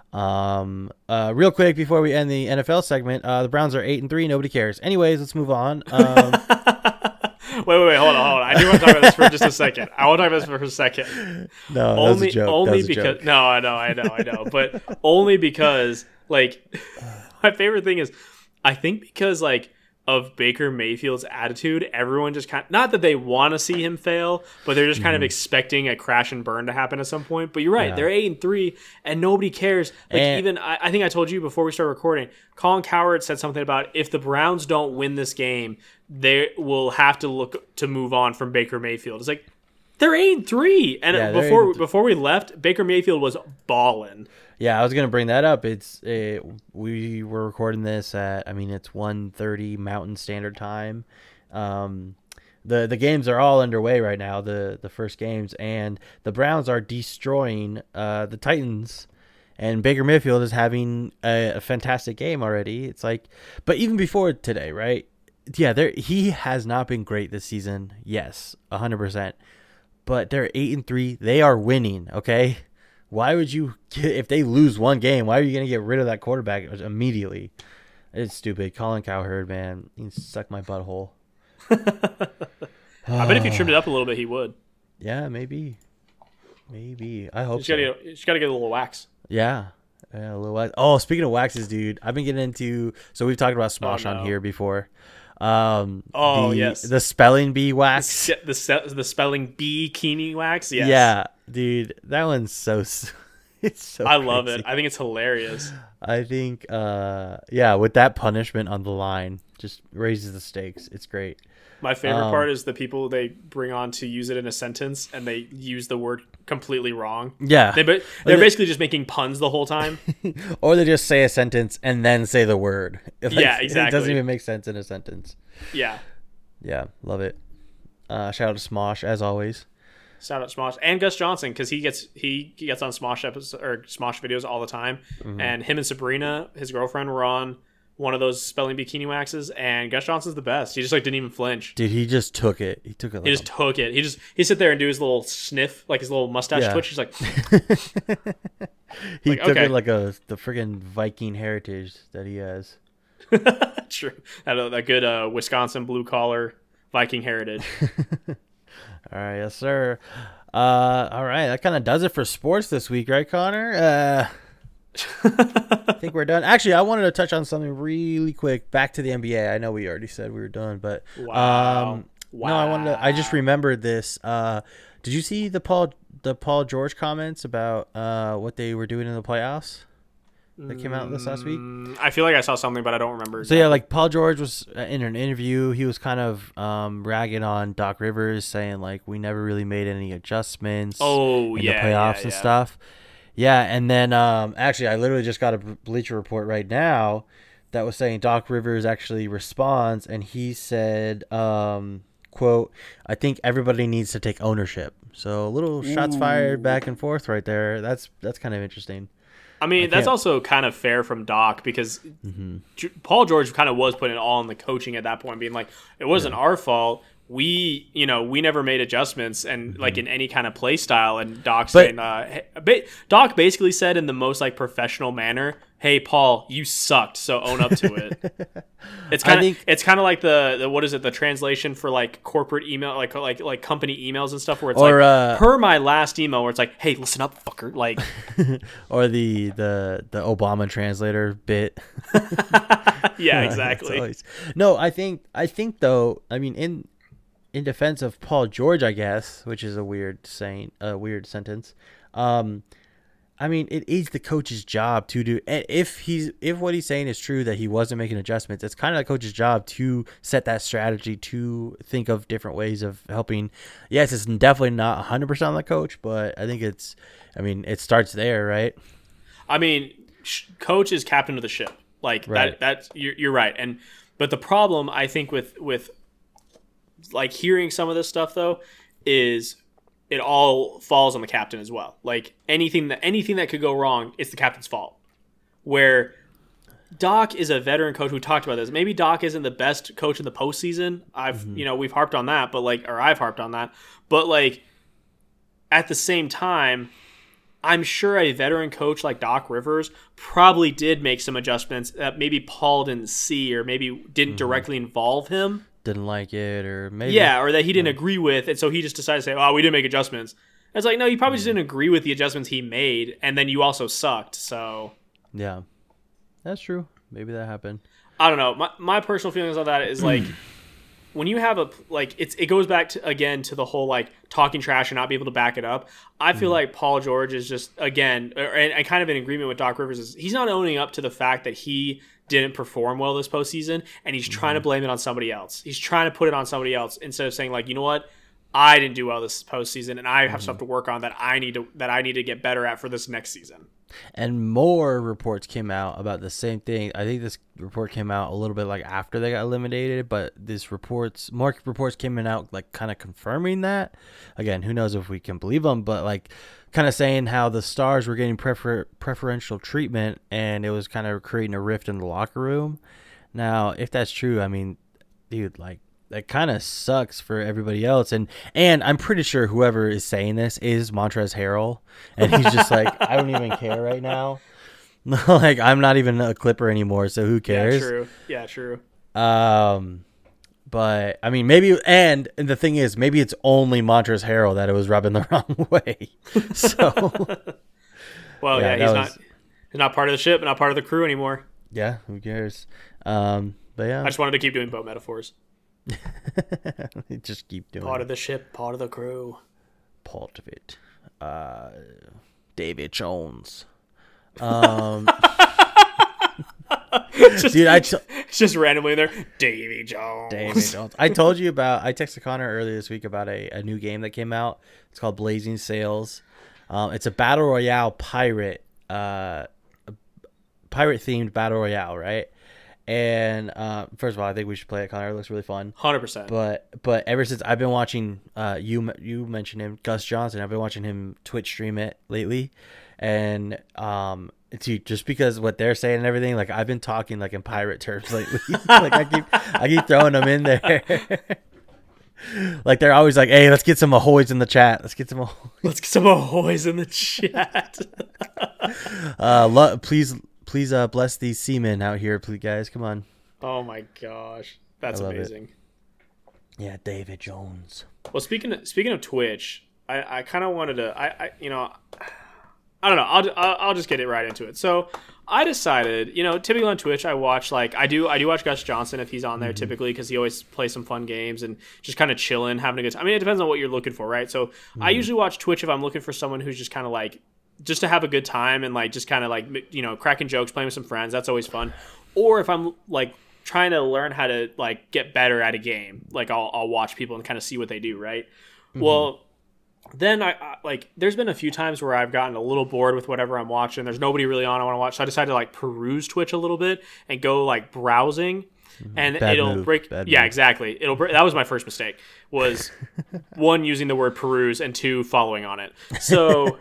Real quick before we end the NFL segment, the Browns are 8-3. Nobody cares. Anyways, let's move on. Wait, hold on. I do want to talk about this for just a second. No, only, that's a joke. Only because joke. No, I know, but only because like my favorite thing is I think because like of Baker Mayfield's attitude, everyone just kind of, not that they want to see him fail, but they're just kind of expecting a crash and burn to happen at some point. But you're right, they're 8-3 and nobody cares. Like even I think I told you before we started recording, Colin Cowherd said something about if the Browns don't win this game, they will have to look to move on from Baker Mayfield. It's like they're 8-3, and before we left, Baker Mayfield was balling. Yeah, I was gonna bring that up. We were recording this at it's 1:30 Mountain Standard Time. The games are all underway right now. The first games, and the Browns are destroying the Titans, and Baker Mayfield is having a fantastic game already. It's like, but even before today, right? Yeah, he has not been great this season. Yes, 100%. But they're 8-3. They are winning. Okay. Why would you, if they lose one game, why are you going to get rid of that quarterback immediately? It's stupid. Colin Cowherd, man, he can suck my butthole. I bet if you trimmed it up a little bit, he would. Yeah, maybe. I hope so. You just got to get a little wax. Yeah, a little wax. Oh, speaking of waxes, dude, I've been getting into, so we've talked about Smosh on here before. Yes, the spelling bee wax, the spelling bee Keene wax. Yes. Yeah, dude, that one's it's so I love it. I think it's hilarious. I think with that punishment on the line, just raises the stakes. It's great. My favorite part is the people they bring on to use it in a sentence and they use the word completely wrong. Yeah. They're basically just making puns the whole time. Or they just say a sentence and then say the word. Yeah, exactly. It doesn't even make sense in a sentence. Yeah. Yeah, love it. Shout out to Smosh, as always. Shout out Smosh and Gus Johnson because he gets on Smosh episodes or Smosh videos all the time, and him and Sabrina, his girlfriend, were on one of those spelling bikini waxes, and Gus Johnson's the best. He just like didn't even flinch. Dude, he just took it. He took it. Like he just took it. He sit there and do his little sniff, like his little mustache twitch. He's like, he like, took it like the friggin' Viking heritage that he has. True, that good Wisconsin blue collar Viking heritage. All right, yes sir. All right, that kind of does it for sports this week, right, Connor? I think we're done. Actually, I wanted to touch on something really quick. Back to the NBA. I know we already said we were done, but wow. No, I just remembered this. Did you see the Paul George comments about what they were doing in the playoffs that came out this last week? I feel like I saw something, but I don't remember. So yeah, like Paul George was in an interview. He was kind of ragging on Doc Rivers, saying like we never really made any adjustments. In the playoffs and stuff. Yeah, and then actually, I literally just got a Bleacher Report right now that was saying Doc Rivers actually responds, and he said, quote, I think everybody needs to take ownership. So a little shots fired back and forth right there. That's kind of interesting. I mean, that's also kind of fair from Doc because Paul George kind of was putting it all on the coaching at that point, being like, it wasn't our fault. We never made adjustments and like in any kind of play style. And Doc saying, Doc basically said in the most like professional manner, "Hey, Paul, you sucked, so own up to it." It's kind of like the what is it? The translation for like corporate email, like company emails and stuff, where it's per my last email, where it's like, "Hey, listen up, fucker," like, or the Obama translator bit. Yeah, exactly. No, I think though. I mean, in defense of Paul George, I guess, which is a weird sentence. I mean, it is the coach's job to do. And if what he's saying is true, that he wasn't making adjustments, it's kind of the coach's job to set that strategy, to think of different ways of helping. Yes, it's definitely not 100% on the coach, but I think it starts there, right? I mean, coach is captain of the ship, like right. That's you're right. But the problem I think with like hearing some of this stuff though is it all falls on the captain as well. Like anything that could go wrong, it's the captain's fault. Where Doc is a veteran coach. We talked about this. Maybe Doc isn't the best coach in the postseason. We've harped on that, but I've harped on that. But like at the same time, I'm sure a veteran coach like Doc Rivers probably did make some adjustments that maybe Paul didn't see or maybe didn't directly involve him. Didn't like it, or maybe or that he didn't agree with, and so he just decided to say, "Oh, we didn't make adjustments." And it's like, no, you probably just didn't agree with the adjustments he made, and then you also sucked. So yeah, that's true. Maybe that happened. I don't know. My personal feelings on that is like when you have it goes back to the whole like talking trash and not be able to back it up. I feel like Paul George is just and kind of in agreement with Doc Rivers is he's not owning up to the fact that he didn't perform well this postseason, and he's trying to blame it on somebody else. He's trying to put it on somebody else instead of saying like, you know what, I didn't do well this postseason, and I have stuff to work on that I need to get better at for this next season. And more reports came out about the same thing. I think this report came out a little bit like after they got eliminated, but more reports came out like kind of confirming that. Again, who knows if we can believe them, but like kind of saying how the stars were getting preferential treatment, and it was kind of creating a rift in the locker room. Now, if that's true, I mean, dude, like that kind of sucks for everybody else. And I'm pretty sure whoever is saying this is Montrezl Harrell, and he's just like, I don't even care right now. Like, I'm not even a Clipper anymore, so who cares? Yeah, true. But I mean, maybe, and the thing is, maybe it's only Montrezl Harrell that it was rubbing the wrong way. So, well, he's not part of the ship, not part of the crew anymore. Yeah, who cares? But yeah, I just wanted to keep doing boat metaphors. Just keep doing part of the ship, part of the crew, part of it. David Jones. It's just randomly in there. Davy Jones. I told you about. I texted Connor earlier this week about a new game that came out. It's called Blazing Sails. It's a battle royale pirate themed battle royale, right? And first of all, I think we should play it, Connor. It looks really fun. 100%. But ever since I've been watching, you mentioned him, Gus Johnson. I've been watching him Twitch stream it lately, and dude, just because what they're saying and everything, like I've been talking like in pirate terms lately. Like I keep throwing them in there. Like they're always like, "Hey, let's get some ahoys in the chat. Let's get some ahoys. Let's get some ahoys in the chat." Please bless these seamen out here, please, guys. Come on. Oh my gosh, that's amazing. Yeah, David Jones. Well, speaking of Twitch, I kind of wanted to I don't know. I'll just get it right into it. So I decided, typically on Twitch, I watch I do watch Gus Johnson if he's on there typically because he always plays some fun games and just kind of chilling, having a good time. I mean, it depends on what you're looking for, right? So I usually watch Twitch if I'm looking for someone who's just kind of just to have a good time and just kind of cracking jokes, playing with some friends. That's always fun. Or if I'm trying to learn how to get better at a game, I'll watch people and kind of see what they do, right? Well, then I there's been a few times where I've gotten a little bored with whatever I'm watching. There's nobody really on I want to watch. So I decided to peruse Twitch a little bit and go browsing, and it'll break. Yeah, exactly. It'll break. That was my first mistake. Was one, using the word peruse, and two, following on it. So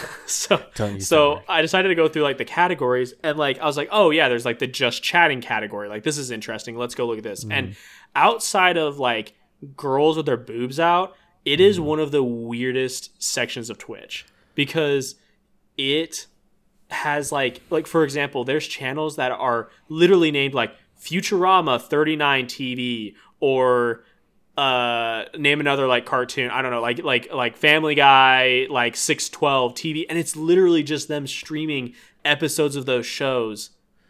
I decided to go through the categories, and I was like, oh yeah, there's the just chatting category. This is interesting. Let's go look at this. And outside of girls with their boobs out, it is one of the weirdest sections of Twitch because it has for example, there's channels that are literally named Futurama 39 TV or name another cartoon. I don't know, like Family Guy, 612 TV, and it's literally just them streaming episodes of those shows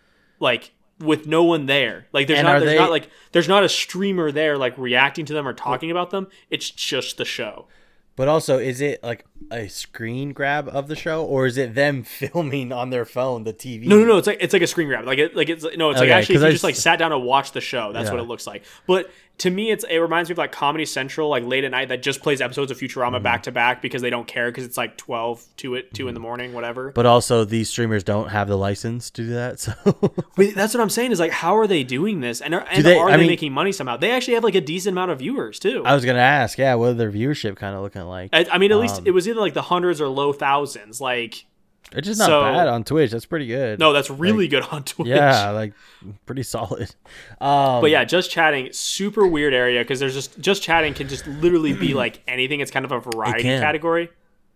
with no one there. There's not a streamer there reacting to them or talking about them. It's just the show. But also, is it a screen grab of the show, or is it them filming on their phone the TV? No. It's like a screen grab. It's actually if you just sat down and watched the show. That's what it looks like. But to me, it reminds me of Comedy Central, late at night, that just plays episodes of Futurama back to back because they don't care because it's 12 2 in the morning, whatever. But also, these streamers don't have the license to do that. So Wait, that's what I'm saying is how are they doing this? And are they making money somehow? They actually have a decent amount of viewers too. I was gonna ask, what are their viewership kind of looking like? I mean, at least it was either the hundreds or low thousands. It's just not bad on Twitch. That's pretty good. No, that's really good on Twitch. Yeah, pretty solid. But yeah, just chatting, super weird area because there's just chatting can just literally be anything. It's kind of a variety category.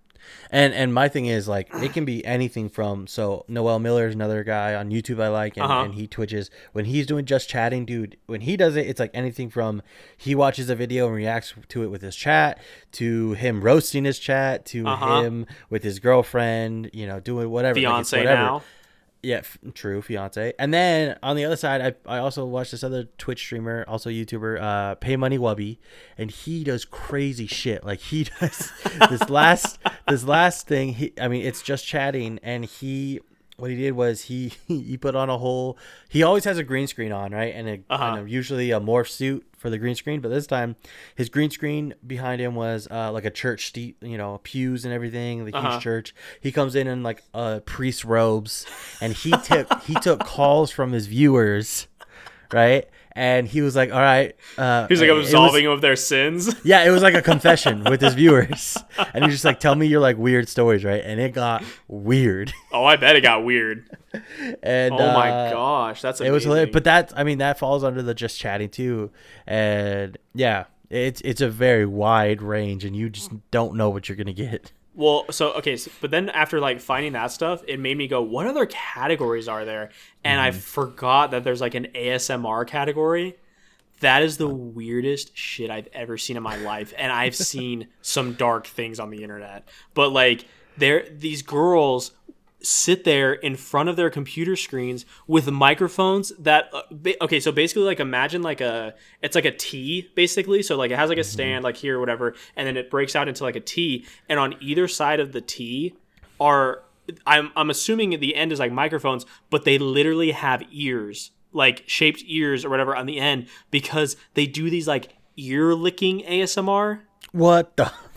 And my thing is it can be anything from, so Noel Miller is another guy on YouTube I like, and he Twitches when he's doing just chatting, dude. When he does it, it's anything from he watches a video and reacts to it with his chat, to him roasting his chat, to him with his girlfriend, doing whatever. Fiance now. Yeah, true, fiance. And then on the other side, I also watched this other Twitch streamer, also YouTuber, Pay Money Wubby, and he does crazy shit. He does this last thing. It's just chatting, and what he did was he put on a whole. He always has a green screen on, right, and usually a morph suit for the green screen. But this time, his green screen behind him was a church, pews and everything, huge church. He comes in priest robes, and he took calls from his viewers, right? And he was like, all right. He's absolving them of their sins. Yeah, it was like a confession with his viewers. And he's just tell me your weird stories, right? And it got weird. Oh, I bet it got weird. And oh my gosh, that's amazing. It was hilarious. But that falls under the just chatting too. And yeah, it's a very wide range, and you just don't know what you're going to get. Well, but then after finding that stuff, it made me go, what other categories are there? And I forgot that there's an ASMR category. That is the weirdest shit I've ever seen in my life. And I've seen some dark things on the internet. But these girls sit there in front of their computer screens with microphones that so basically imagine it's a T basically, so it has a stand here or whatever, and then it breaks out into a T, and on either side of the T are I'm assuming at the end is microphones, but they literally have ears, shaped ears or whatever on the end, because they do these ear licking ASMR. What the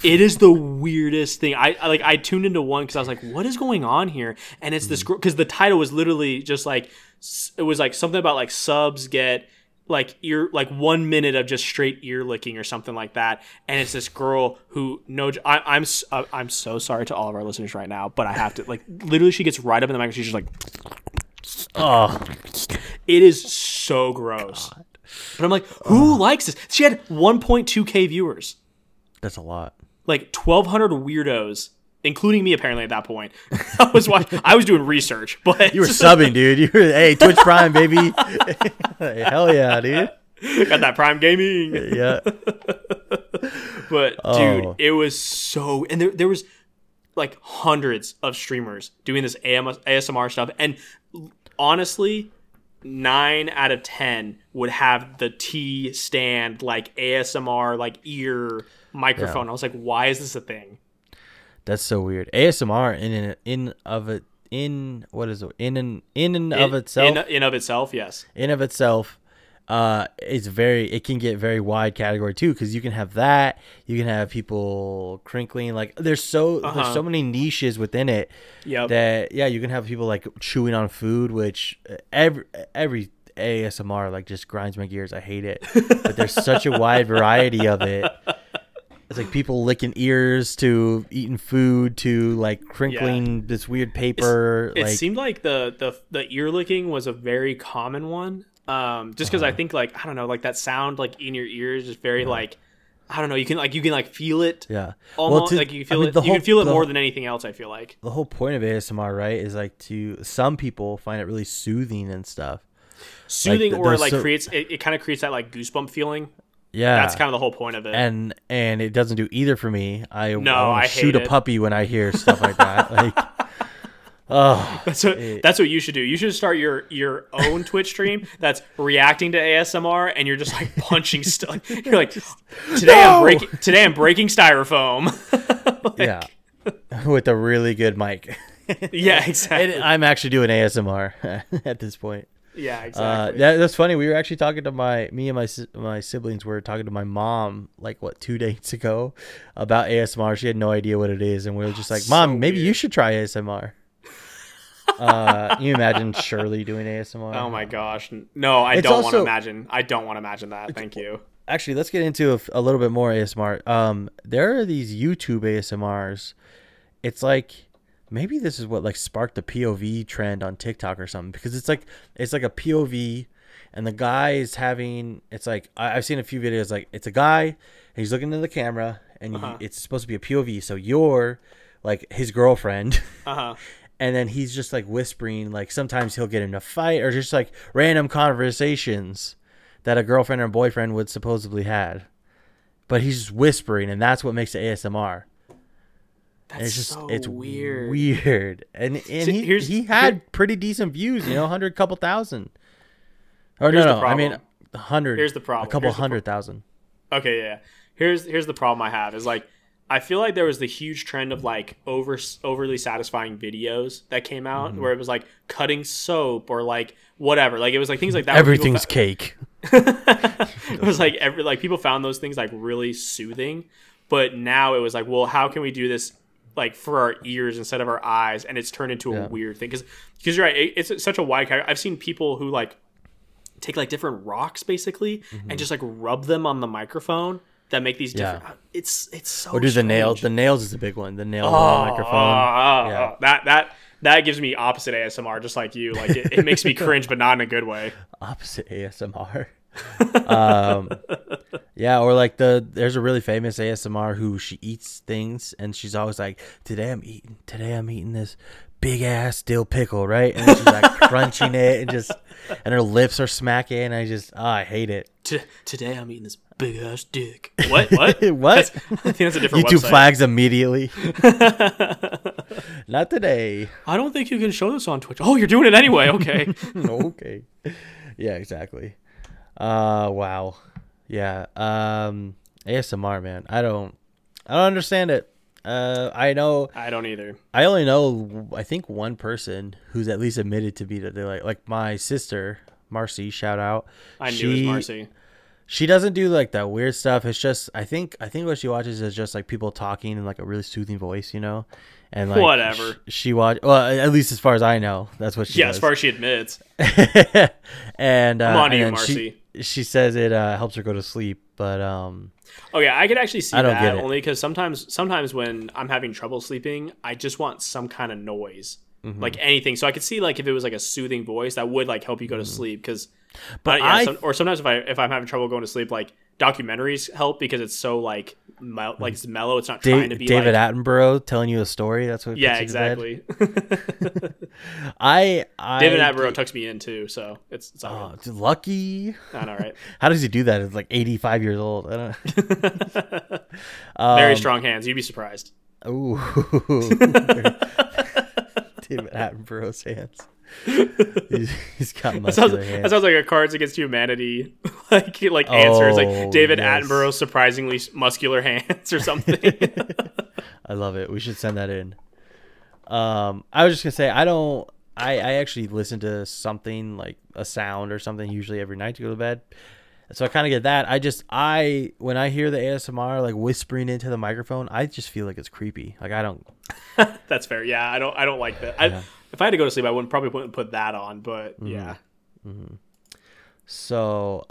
It is the weirdest thing. I tuned into one because I was like, what is going on here? And it's this because the title was literally just like, it was like something about like subs get like 1 minute of just straight ear licking or something like that. And it's this girl who I'm so sorry to all of our listeners right now, but I have to like literally she gets right up in the mic and she's just like, oh, it is so gross. God. But I'm like, who likes this? She had 1.2K viewers. That's a lot. Like 1,200 weirdos, including me apparently at that point. I was doing research, but you were subbing, dude. You were Twitch Prime, baby. Hell yeah, dude. Got that Prime Gaming. Yeah. But dude, it was so, and there was like hundreds of streamers doing this ASMR stuff, and honestly, 9 out of 10 would have the T stand like ASMR like ear microphone. I was like, why is this a thing? That's so weird. ASMR in of itself, yes. In of itself, it can get very wide category too, because you can have that, you can have people crinkling, like there's so many niches within it. That you can have people like chewing on food, which every ASMR like just grinds my gears. I hate it, but there's such a wide variety of it. It's like people licking ears to eating food to like crinkling this weird paper. It seemed like the ear licking was a very common one. Just because I think like, I don't know, like that sound like in your ears is very like, I don't know, you can feel it. Yeah. Almost like you can feel it. You can feel it more than anything else, I feel like. The whole point of ASMR, right, is like some people find it really soothing and stuff. Soothing, creates it kind of creates that like goosebump feeling. Yeah, that's kind of the whole point of it. And it doesn't do either for me. I shoot a puppy when I hear stuff like that. Like, that's what you should do. You should start your own Twitch stream that's reacting to ASMR, and you're just like punching stuff. You're like, today I'm breaking styrofoam. Yeah, with a really good mic. Yeah, exactly. And I'm actually doing ASMR at this point. Yeah, exactly. That's funny. We were actually talking to me and my siblings were talking to my mom like 2 days ago about ASMR. She had no idea what it is, and we were just like, "Mom, maybe you should try ASMR." You imagine Shirley doing ASMR? Oh my gosh, no! I don't want to imagine. I don't want to imagine that. Thank you. Actually, let's get into a little bit more ASMR. There are these YouTube ASMRs. It's like, maybe this is what like sparked the POV trend on TikTok or something, because it's like a POV and the guy is having, it's like, I've seen a few videos, like it's a guy and he's looking into the camera and it's supposed to be a POV. So you're like his girlfriend and then he's just like whispering, like sometimes he'll get in a fight or just like random conversations that a girlfriend or boyfriend would supposedly had, but he's just whispering, and that's what makes it ASMR. It's weird. And he had pretty decent views, 100 couple thousand. Or no, I mean 100. Here's the problem. A couple 100,000. Okay, yeah. Here's the problem I have is like, I feel like there was the huge trend of like overly satisfying videos that came out where it was like cutting soap or like whatever. Like it was like things like that. Everything's cake. It was like people found those things like really soothing, but now it was like, well, how can we do this like for our ears instead of our eyes? And it's turned into a weird thing because you're right. It's such a wide category. I've seen people who like take like different rocks basically and just like rub them on the microphone that make these different. It's so. Or do the nails? The nails is a big one. The nails on the microphone. That gives me opposite ASMR, just like you. Like it makes me cringe, but not in a good way. Opposite ASMR. Or like there's a really famous ASMR who she eats things and she's always like, today I'm eating this big ass dill pickle, right? And then she's like crunching it and her lips are smacking. I hate it. Today I'm eating this big ass dick. What? What? I think that's a different YouTube website. flags immediately. Not today. I don't think you can show this on Twitch. Oh, you're doing it anyway. Okay. Okay. Yeah, exactly. Wow. Yeah. ASMR, man. I don't understand it. I don't either. I only know, I think, one person who's at least admitted to be that they like my sister, Marcy, shout out. I knew it was Marcy. She doesn't do like that weird stuff. It's just I think what she watches is just like people talking in like a really soothing voice, and like Whatever. she watch. Well, at least as far as I know, that's what she Yeah, does. as far as she admits. And I'm on to you, and Marcy. she says it helps her go to sleep, but Oh yeah, I could actually see I don't that get it. only because sometimes when I'm having trouble sleeping, I just want some kind of noise, Mm-hmm. like anything. So I could see like if it was like a soothing voice that would like help you go to sleep. Because, But or sometimes if I'm having trouble going to sleep, like documentaries help because it's so like like it's mellow. It's not trying to be David like, Attenborough telling you a story. That's what. yeah, puts you to bed. exactly. I David Attenborough tucks me in too, so it's all Oh, dude, lucky. good. I know, right? How does he do that? It's like 85 years old. I don't. Very strong hands. You'd be surprised. Ooh. David Attenborough's hands. He's got That muscular hands. sounds like a Cards Against Humanity like answer. It's like David yes. Attenborough's surprisingly muscular hands or something. I love it. We should send that in. I was just gonna say I actually listen to something like a sound or something usually every night to go to bed. So I kind of get that. When I hear the ASMR like whispering into the microphone, I just feel like it's creepy. Like I don't. That's fair. Yeah, I don't like that. Yeah. If I had to go to sleep, I probably wouldn't put that on. But yeah. So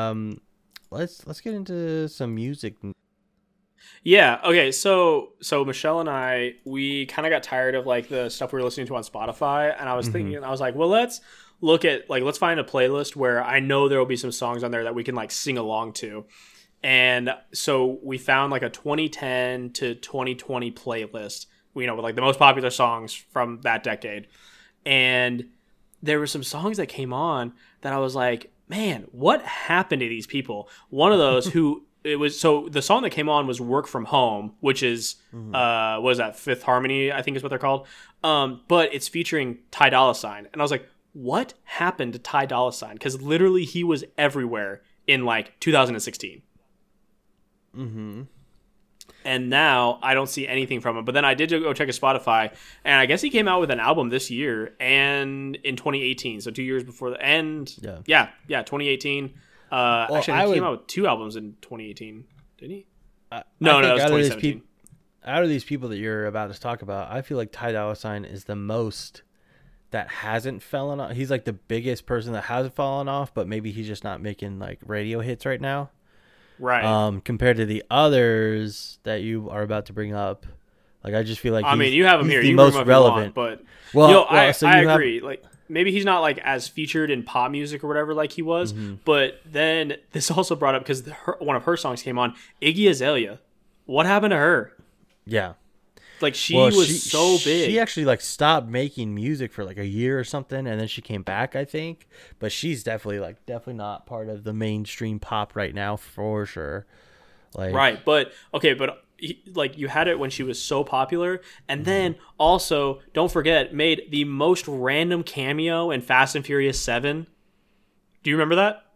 let's get into some music. Yeah. Okay. So Michelle and we kind of got tired of like the stuff we were listening to on Spotify, and I was thinking, I was like, well, let's find a playlist where I know there will be some songs on there that we can like sing along to. And so we found like a 2010 to 2020 playlist, with like the most popular songs from that decade. And there were some songs that came on that I was like, man, what happened to these people? One of those so the song that came on was Work From Home, which is, what is that? Fifth Harmony, I think is what they're called. But it's featuring Ty Dolla $ign. And I was like, what happened to Ty Dolla $ign? Because literally he was everywhere in like 2016. Mm-hmm. And now I don't see anything from him. But then I did go check his Spotify, and I guess he came out with an album this year and in 2018, so 2 years before the end. Yeah, 2018. Actually, I think he came out with two albums in 2018, didn't he? No, it was 2017. Out of these people that you're about to talk about, I feel like Ty Dolla $ign is the most that hasn't fallen off. He's like the biggest person that hasn't fallen off, but maybe he's just not making like radio hits right now. Right. Compared to the others that you are about to bring up, like I just feel like you have him here. The you most him relevant, want, but I agree. Like maybe he's not like as featured in pop music or whatever like he was, but then this also brought up because one of her songs came on, Iggy Azalea. What happened to her? Yeah. Like she was so big. She actually like stopped making music for like a year or something, and then she came back, I think. But she's definitely not part of the mainstream pop right now for sure. Like right, but like you had it when she was so popular, and then also don't forget made the most random cameo in Fast and Furious 7. Do you remember that?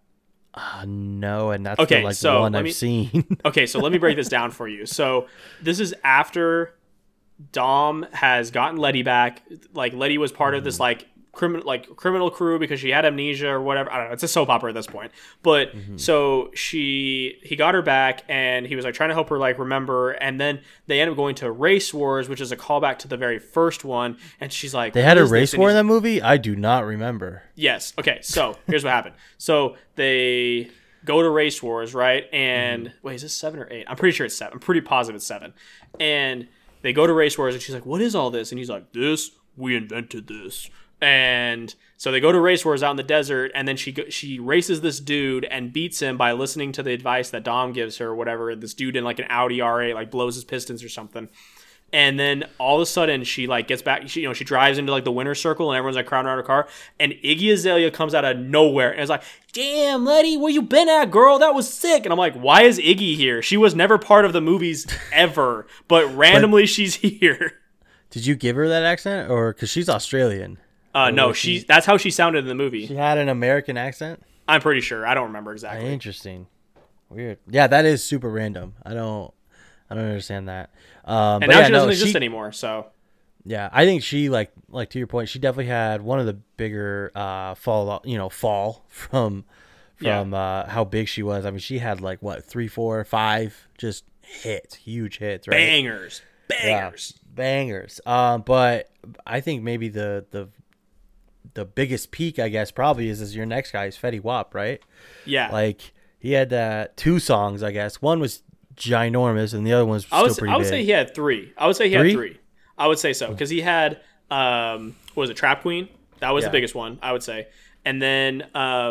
No, and that's okay, the one I've seen. Okay, so let me break this down for you. So this is after Dom has gotten Letty back. Like Letty was part of this like criminal crew because she had amnesia or whatever. I don't know. It's a soap opera at this point. But so he got her back, and he was like trying to help her like remember. And then they end up going to Race Wars, which is a callback to the very first one. And she's like, they had a race war in that movie? I do not remember. Yes. Okay. So here's what happened. So they go to Race Wars, right? And wait, is this 7 or 8? I'm pretty sure it's 7. I'm pretty positive it's 7. And they go to Race Wars, and she's like, what is all this? And he's like, we invented this. And so they go to Race Wars out in the desert, and then she races this dude and beats him by listening to the advice that Dom gives her or whatever. This dude in like an Audi R8 like blows his pistons or something. And then all of a sudden she like gets back, she drives into like the winner's circle, and everyone's like crowding around her car, and Iggy Azalea comes out of nowhere and is like, damn, Letty, where you been at, girl? That was sick. And I'm like, why is Iggy here? She was never part of the movies ever, but randomly she's here. Did you give her that accent, or because she's Australian? No, that's how she sounded in the movie. She had an American accent? I'm pretty sure. I don't remember exactly. Interesting. Weird. Yeah, that is super random. I don't understand that. And now she doesn't exist anymore. So yeah, I think she like to your point, she definitely had one of the bigger fall from from how big she was. I mean, she had like what 3, 4, 5 just hits, huge hits, right? Bangers. Yeah, bangers. But I think maybe the biggest peak, I guess, probably is your next guy is Fetty Wap, right? Yeah. Like he had 2 songs, I guess. One was ginormous, and the other one was still pretty big. I would say he had 3. I would say he had 3. I would say so because he had what was it, Trap Queen? That was the biggest one, I would say. And then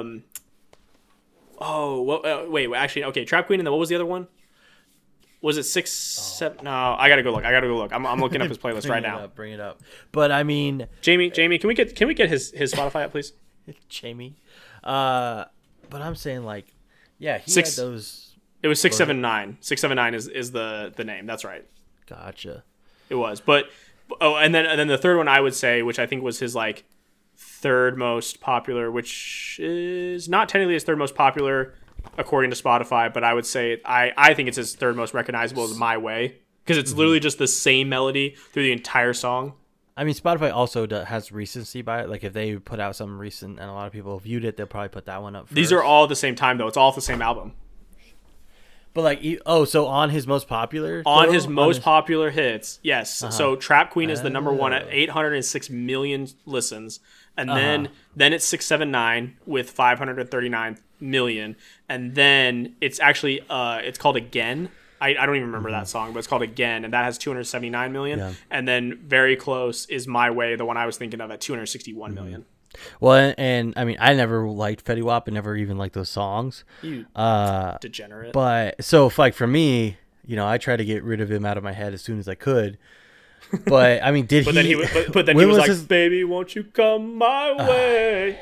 wait, actually, okay, Trap Queen, and then what was the other one? Was it 6, 7? No, I gotta go look. I'm looking up his playlist right now. Bring it up. But I mean, Jamie, can we get his Spotify up, please? Jamie. But I'm saying like, yeah, he had those. It was 679. 679 is the name. That's right. Gotcha. It was, but and then the third one I would say, which I think was his like third most popular, which is not technically his third most popular according to Spotify, but I would say I think it's his third most recognizable is My Way, because it's literally just the same melody through the entire song. I mean, Spotify also has recency by it. Like if they put out something recent and a lot of people viewed it, they'll probably put that one up first. These are all at the same time though. It's all off the same album. But like, so on his most popular? On his most popular hits, yes. Uh-huh. So Trap Queen is the number one at 806 million listens. And then it's 679 with 539 million. And then it's actually, it's called Again. I don't even remember that song, but it's called Again. And that has 279 million. Yeah. And then very close is My Way, the one I was thinking of, at 261 million. Well, and I mean, I never liked Fetty Wap and never even liked those songs. You degenerate. But so, if, like, for me, you know, I tried to get rid of him out of my head as soon as I could. But I mean, did but he? But then he was like, "Baby, won't you come my way?"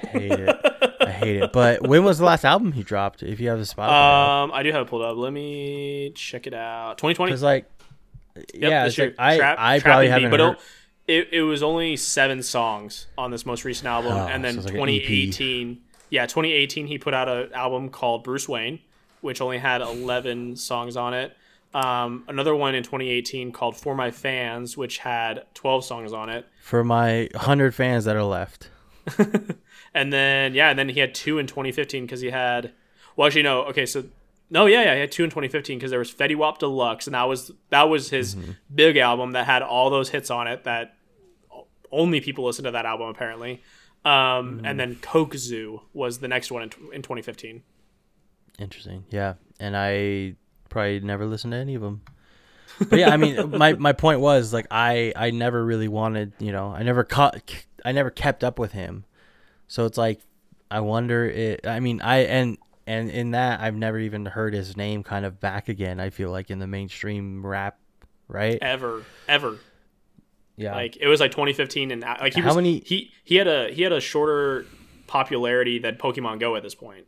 I hate it. But when was the last album he dropped? If you have the Spotify, I do have it pulled up. Let me check it out. 2020. Because like, yep, it's like, I probably haven't heard. It was only 7 songs on this most recent album, and then so 2018. Yeah, 2018 he put out an album called Bruce Wayne, which only had 11 songs on it. Another one in 2018 called For My Fans, which had 12 songs on it. For my 100 fans that are left. And then he had 2 in 2015 because he had. Well, actually, no. Okay, so. No, yeah, he had 2 in 2015 because there was Fetty Wap Deluxe, and that was his big album that had all those hits on it that only people listen to that album apparently. And then Coke Zoo was the next one in 2015. Interesting, yeah, and I probably never listened to any of them. But yeah, I mean, my point was like I never really wanted, you know, I never kept up with him, so it's like I wonder I mean, And in that, I've never even heard his name kind of back again, I feel like, in the mainstream rap, right? Ever. Yeah. Like, it was like 2015, and like he had a shorter popularity than Pokemon Go at this point.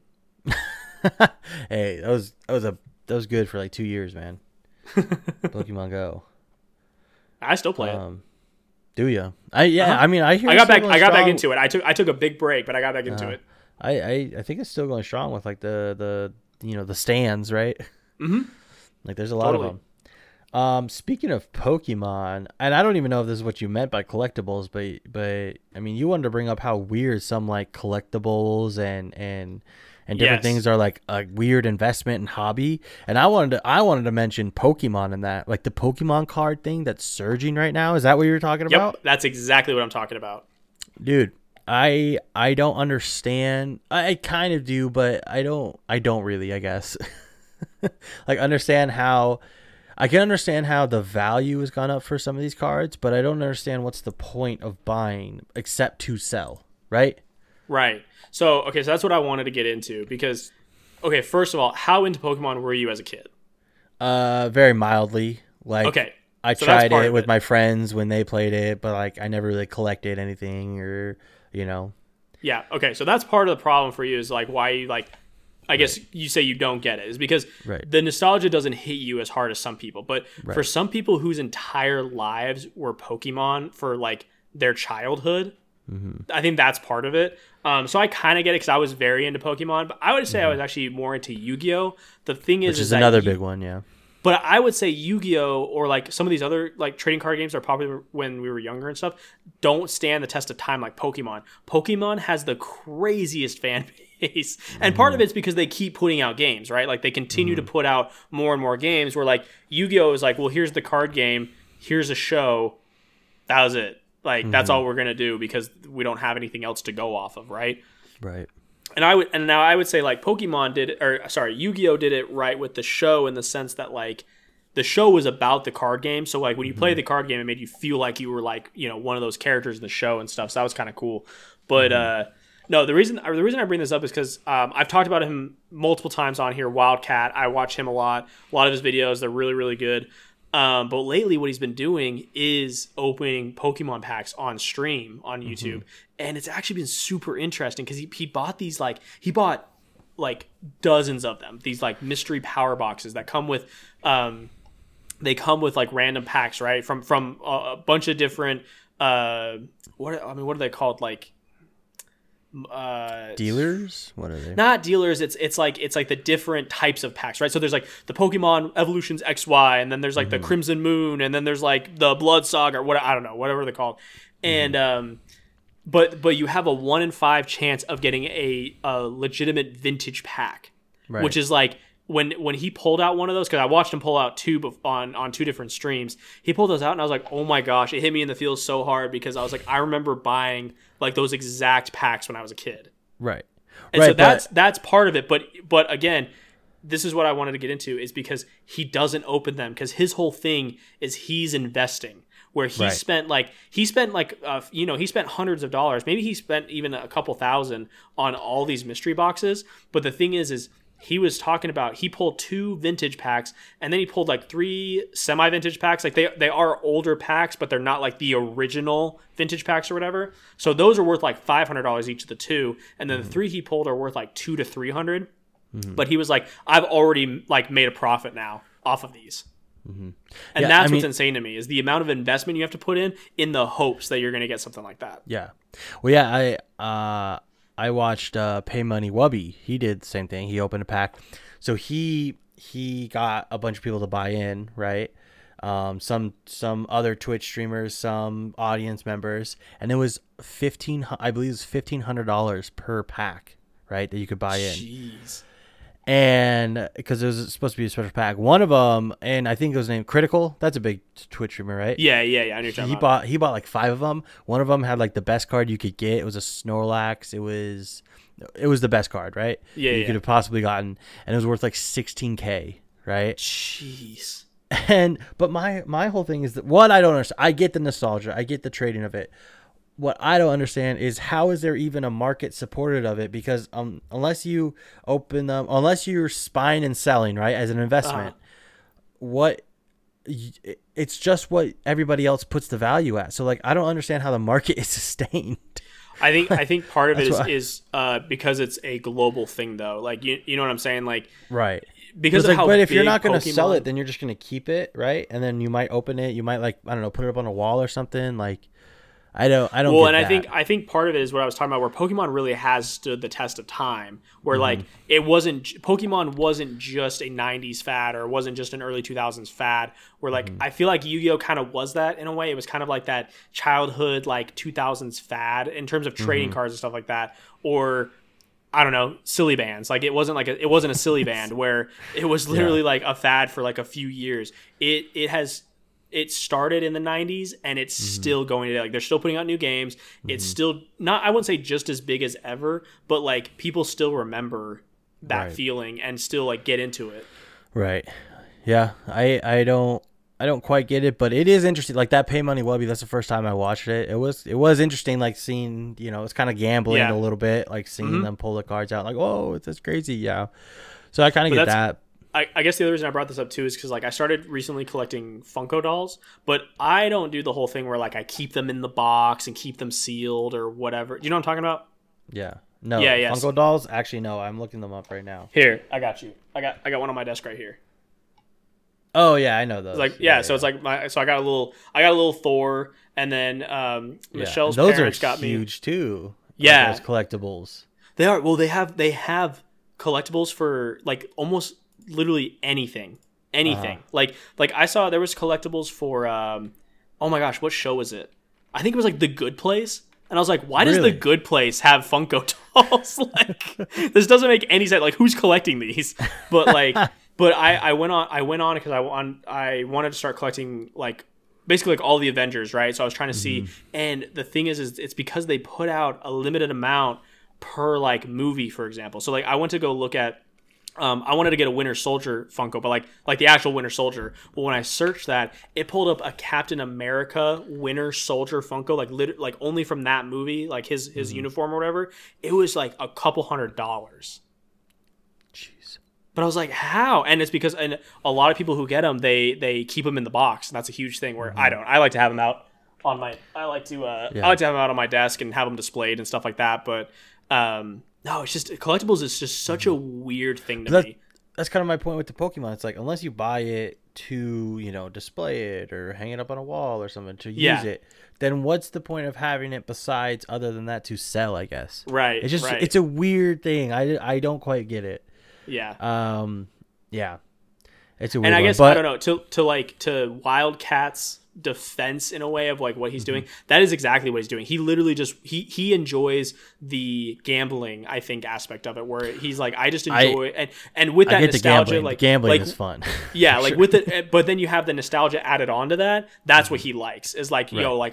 Hey, that was good for like 2 years, man. Pokemon Go. I still play it. Do you? I mean, I hear. I got back into it. I took a big break, but I got back into it. I think it's still going strong with like the you know, the stands, right? Mm-hmm. Like there's a lot of them. Speaking of Pokemon, and I don't even know if this is what you meant by collectibles, but I mean, you wanted to bring up how weird some like collectibles and different things are, like a weird investment and hobby. And I wanted to mention Pokemon in that, like the Pokemon card thing that's surging right now. Is that what you were talking about? Yep, that's exactly what I'm talking about. Dude, I don't understand. I kind of do, but I don't really, I guess. Like I can understand how the value has gone up for some of these cards, but I don't understand what's the point of buying except to sell, right? Right. So that's what I wanted to get into because, okay, first of all, how into Pokemon were you as a kid? Very mildly. Like, okay. I tried it with my friends when they played it, but like I never really collected anything or, you know. Yeah. Okay. So that's part of the problem for you is like why you like, I guess you say you don't get it is because the nostalgia doesn't hit you as hard as some people. But for some people whose entire lives were Pokemon for like their childhood, I think that's part of it. So I kind of get it because I was very into Pokemon, but I would say I was actually more into Yu-Gi-Oh. The thing is, which is another big one, yeah. But I would say Yu-Gi-Oh! Or like some of these other like trading card games are popular when we were younger and stuff, don't stand the test of time like Pokemon. Pokemon has the craziest fan base. And part of it's because they keep putting out games, right? Like they continue to put out more and more games where like Yu-Gi-Oh! Is like, well, here's the card game, here's a show, that was it. Like that's all we're gonna do because we don't have anything else to go off of, right? Right. And now I would say like Pokemon did it, or sorry, Yu-Gi-Oh did it right with the show in the sense that like the show was about the card game. So like when you played the card game, it made you feel like you were like, you know, one of those characters in the show and stuff. So that was kind of cool. But no, the reason I bring this up is because I've talked about him multiple times on here. Wildcat, I watch him a lot of his videos. They're really, really good. But lately what he's been doing is opening Pokemon packs on stream on YouTube. And it's actually been super interesting because he bought these he bought dozens of them, these like mystery power boxes that come with they come with like random packs, right? From a bunch of different what are they called? Like dealers? What are they? Not dealers. It's like the different types of packs, right? So there's like the Pokemon Evolutions XY, and then there's like the Crimson Moon, and then there's like the Blood Saga, or what, I don't know, whatever they're called. And but you have a 1 in 5 chance of getting a legitimate vintage pack, Right. which is like when he pulled out one of those, because I watched him pull out two on 2 different streams. He pulled those out, and I was like, oh my gosh, it hit me in the feels so hard because I was like, I remember buying like those exact packs when I was a kid. Right. And so that's part of it. But again, this is what I wanted to get into, is because he doesn't open them, because his whole thing is he's investing. Where he spent hundreds of dollars, maybe he spent even a couple thousand on all these mystery boxes. But the thing is he was talking about, he pulled 2 vintage packs, and then he pulled like 3 semi-vintage packs. Like they are older packs, but they're not like the original vintage packs or whatever. So those are worth like $500 each of the 2, and then the 3 he pulled are worth like $200 to $300. But he was like, I've already like made a profit now off of these. And that's what's insane to me, is the amount of investment you have to put in the hopes that you're going to get something like that. Yeah. Well, yeah, I watched Pay Money Wubby. He did the same thing. He opened a pack. So he got a bunch of people to buy in, right? Some other Twitch streamers, some audience members, and it was $1,500 per pack, right? That you could buy in. Jeez. And because it was supposed to be a special pack, one of them, and I think it was named Critical. That's a big Twitch streamer, right? Yeah. I knew He bought like 5 of them. One of them had like the best card you could get. It was a Snorlax. It was the best card, right? Yeah. You could have possibly gotten, and it was worth like $16K, right? Jeez. But my whole thing is that, what I don't understand. I get the nostalgia. I get the trading of it. What I don't understand is, how is there even a market supported of it? Because unless you open them, unless you're buying and selling, right, as an investment, it's just what everybody else puts the value at. So like, I don't understand how the market is sustained. I think part of it is because it's a global thing, though. Like you know what I'm saying? Like, right. Because of like, how but if you're big not going to Pokemon- sell it, then you're just going to keep it, right? And then you might open it. You might, like, I don't know, put it up on a wall or something. Like, I don't. Well, get and that. I think part of it is what I was talking about, where Pokemon really has stood the test of time. Where like Pokemon wasn't just a '90s fad, or it wasn't just an early 2000s fad. Where like I feel like Yu-Gi-Oh kind of was that in a way. It was kind of like that childhood like 2000s fad in terms of trading cards and stuff like that. Or I don't know, silly bands. Like it wasn't a silly band where it was literally like a fad for like a few years. It started in the 90s, and it's still going to, like, they're still putting out new games. It's still not, I wouldn't say just as big as ever, but like people still remember that feeling and still like get into it. Right. Yeah. I don't quite get it, but it is interesting. Like that Pay Money Wubby, that's the first time I watched it. It was interesting, like seeing, it's kind of gambling a little bit, like seeing them pull the cards out, like, oh, it's just crazy. Yeah. So I kind of get that. I guess the other reason I brought this up too is because like I started recently collecting Funko dolls, but I don't do the whole thing where like I keep them in the box and keep them sealed or whatever. Do you know what I'm talking about? Yeah. No. Yeah. Funko dolls? Actually, no. I'm looking them up right now. Here, I got you. I got one on my desk right here. Oh yeah, I know those. It's like so it's like I got a little Thor, and then Michelle's those parents are got me huge too. Yeah, those collectibles. They are. Well, they have collectibles for like almost literally anything. anything. Like I saw there was collectibles for oh my gosh, what show was it? I think it was like The Good Place. And I was like, why does Really? The Good Place have Funko dolls? Like, this doesn't make any sense. Like, who's collecting these? But like, I went on because I wanted to start collecting like basically like all the Avengers, right? So I was trying to see, and the thing is it's because they put out a limited amount per like movie, for example. So like, I went to go look at. I wanted to get a Winter Soldier Funko, but like the actual Winter Soldier. But when I searched that, it pulled up a Captain America Winter Soldier Funko, like only from that movie, like his uniform or whatever. It was like a couple $100. Jeez. But I was like, how? And it's because and a lot of people who get them, they keep them in the box, and that's a huge thing. Where I don't. I like to have them out on my. I like to have them out on my desk and have them displayed and stuff like that. But no, it's just collectibles is just such a weird thing to me. That's kind of my point with the Pokemon. It's like, unless you buy it to, display it or hang it up on a wall or something to use it, then what's the point of having it besides other than that to sell, I guess. Right. It's just right. it's a weird thing. I don't quite get it. Yeah. Yeah. It's a weird and I one, guess but I don't know to Wildcat's defense in a way of like what he's doing, that is exactly what he's doing. He literally just he enjoys the gambling, I think, aspect of it, where he's like, I just enjoy and with that nostalgia, like gambling is fun. Yeah, like with it, but then you have the nostalgia added onto that. That's what he likes. Is like, like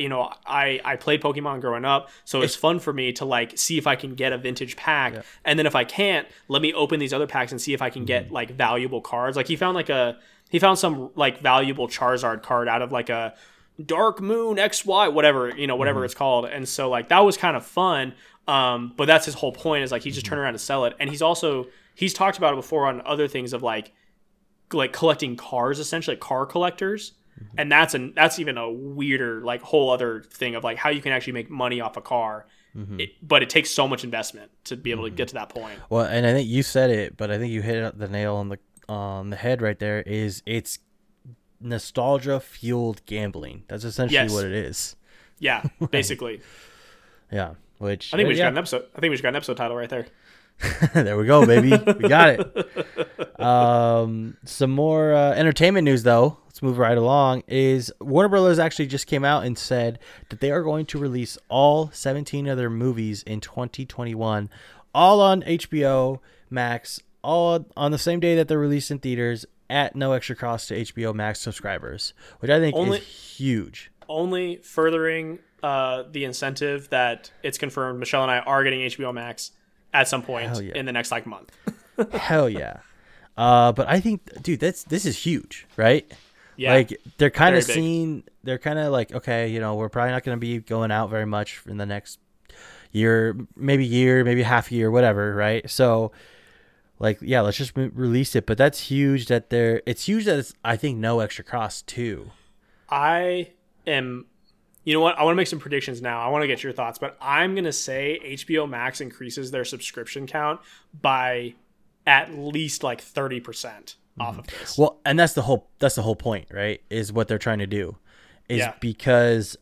I played Pokemon growing up, so it's fun for me to like see if I can get a vintage pack, and then if I can't, let me open these other packs and see if I can get like valuable cards. Like he found some like valuable Charizard card out of like a Dark Moon XY, whatever it's called. And so like that was kind of fun. But that's his whole point, is like he just turned around to sell it. And he's talked about it before on other things of like collecting cars, essentially, like car collectors. And that's even a weirder like whole other thing of like how you can actually make money off a car. But it takes so much investment to be able to get to that point. Well, and I think you said it, but I think you hit the nail on the head right there. It's nostalgia fueled gambling. That's essentially what it is. Yeah, basically. Yeah, which I think we just got an episode. I think we just got an episode title right there. There we go, baby. We got it. Some more entertainment news, though. Let's move right along. Is Warner Brothers actually just came out and said that they are going to release all 17 of their movies in 2021, all on HBO Max, all on the same day that they're released in theaters at no extra cost to HBO Max subscribers, which I think is huge. Only furthering the incentive that it's confirmed Michelle and I are getting HBO Max at some point in the next like month. Hell yeah. But I think, dude, this is huge, right? Yeah. Like they're kind of they're kind of like, okay, we're probably not going to be going out very much in the next year, maybe half year, whatever, right? So like, yeah, let's just release it. But that's huge that it's huge that it's, I think, no extra cost too. You know what? I want to make some predictions now. I want to get your thoughts, but I'm going to say HBO Max increases their subscription count by at least like 30% off of this. Well, and that's the whole point, right? Is what they're trying to do is because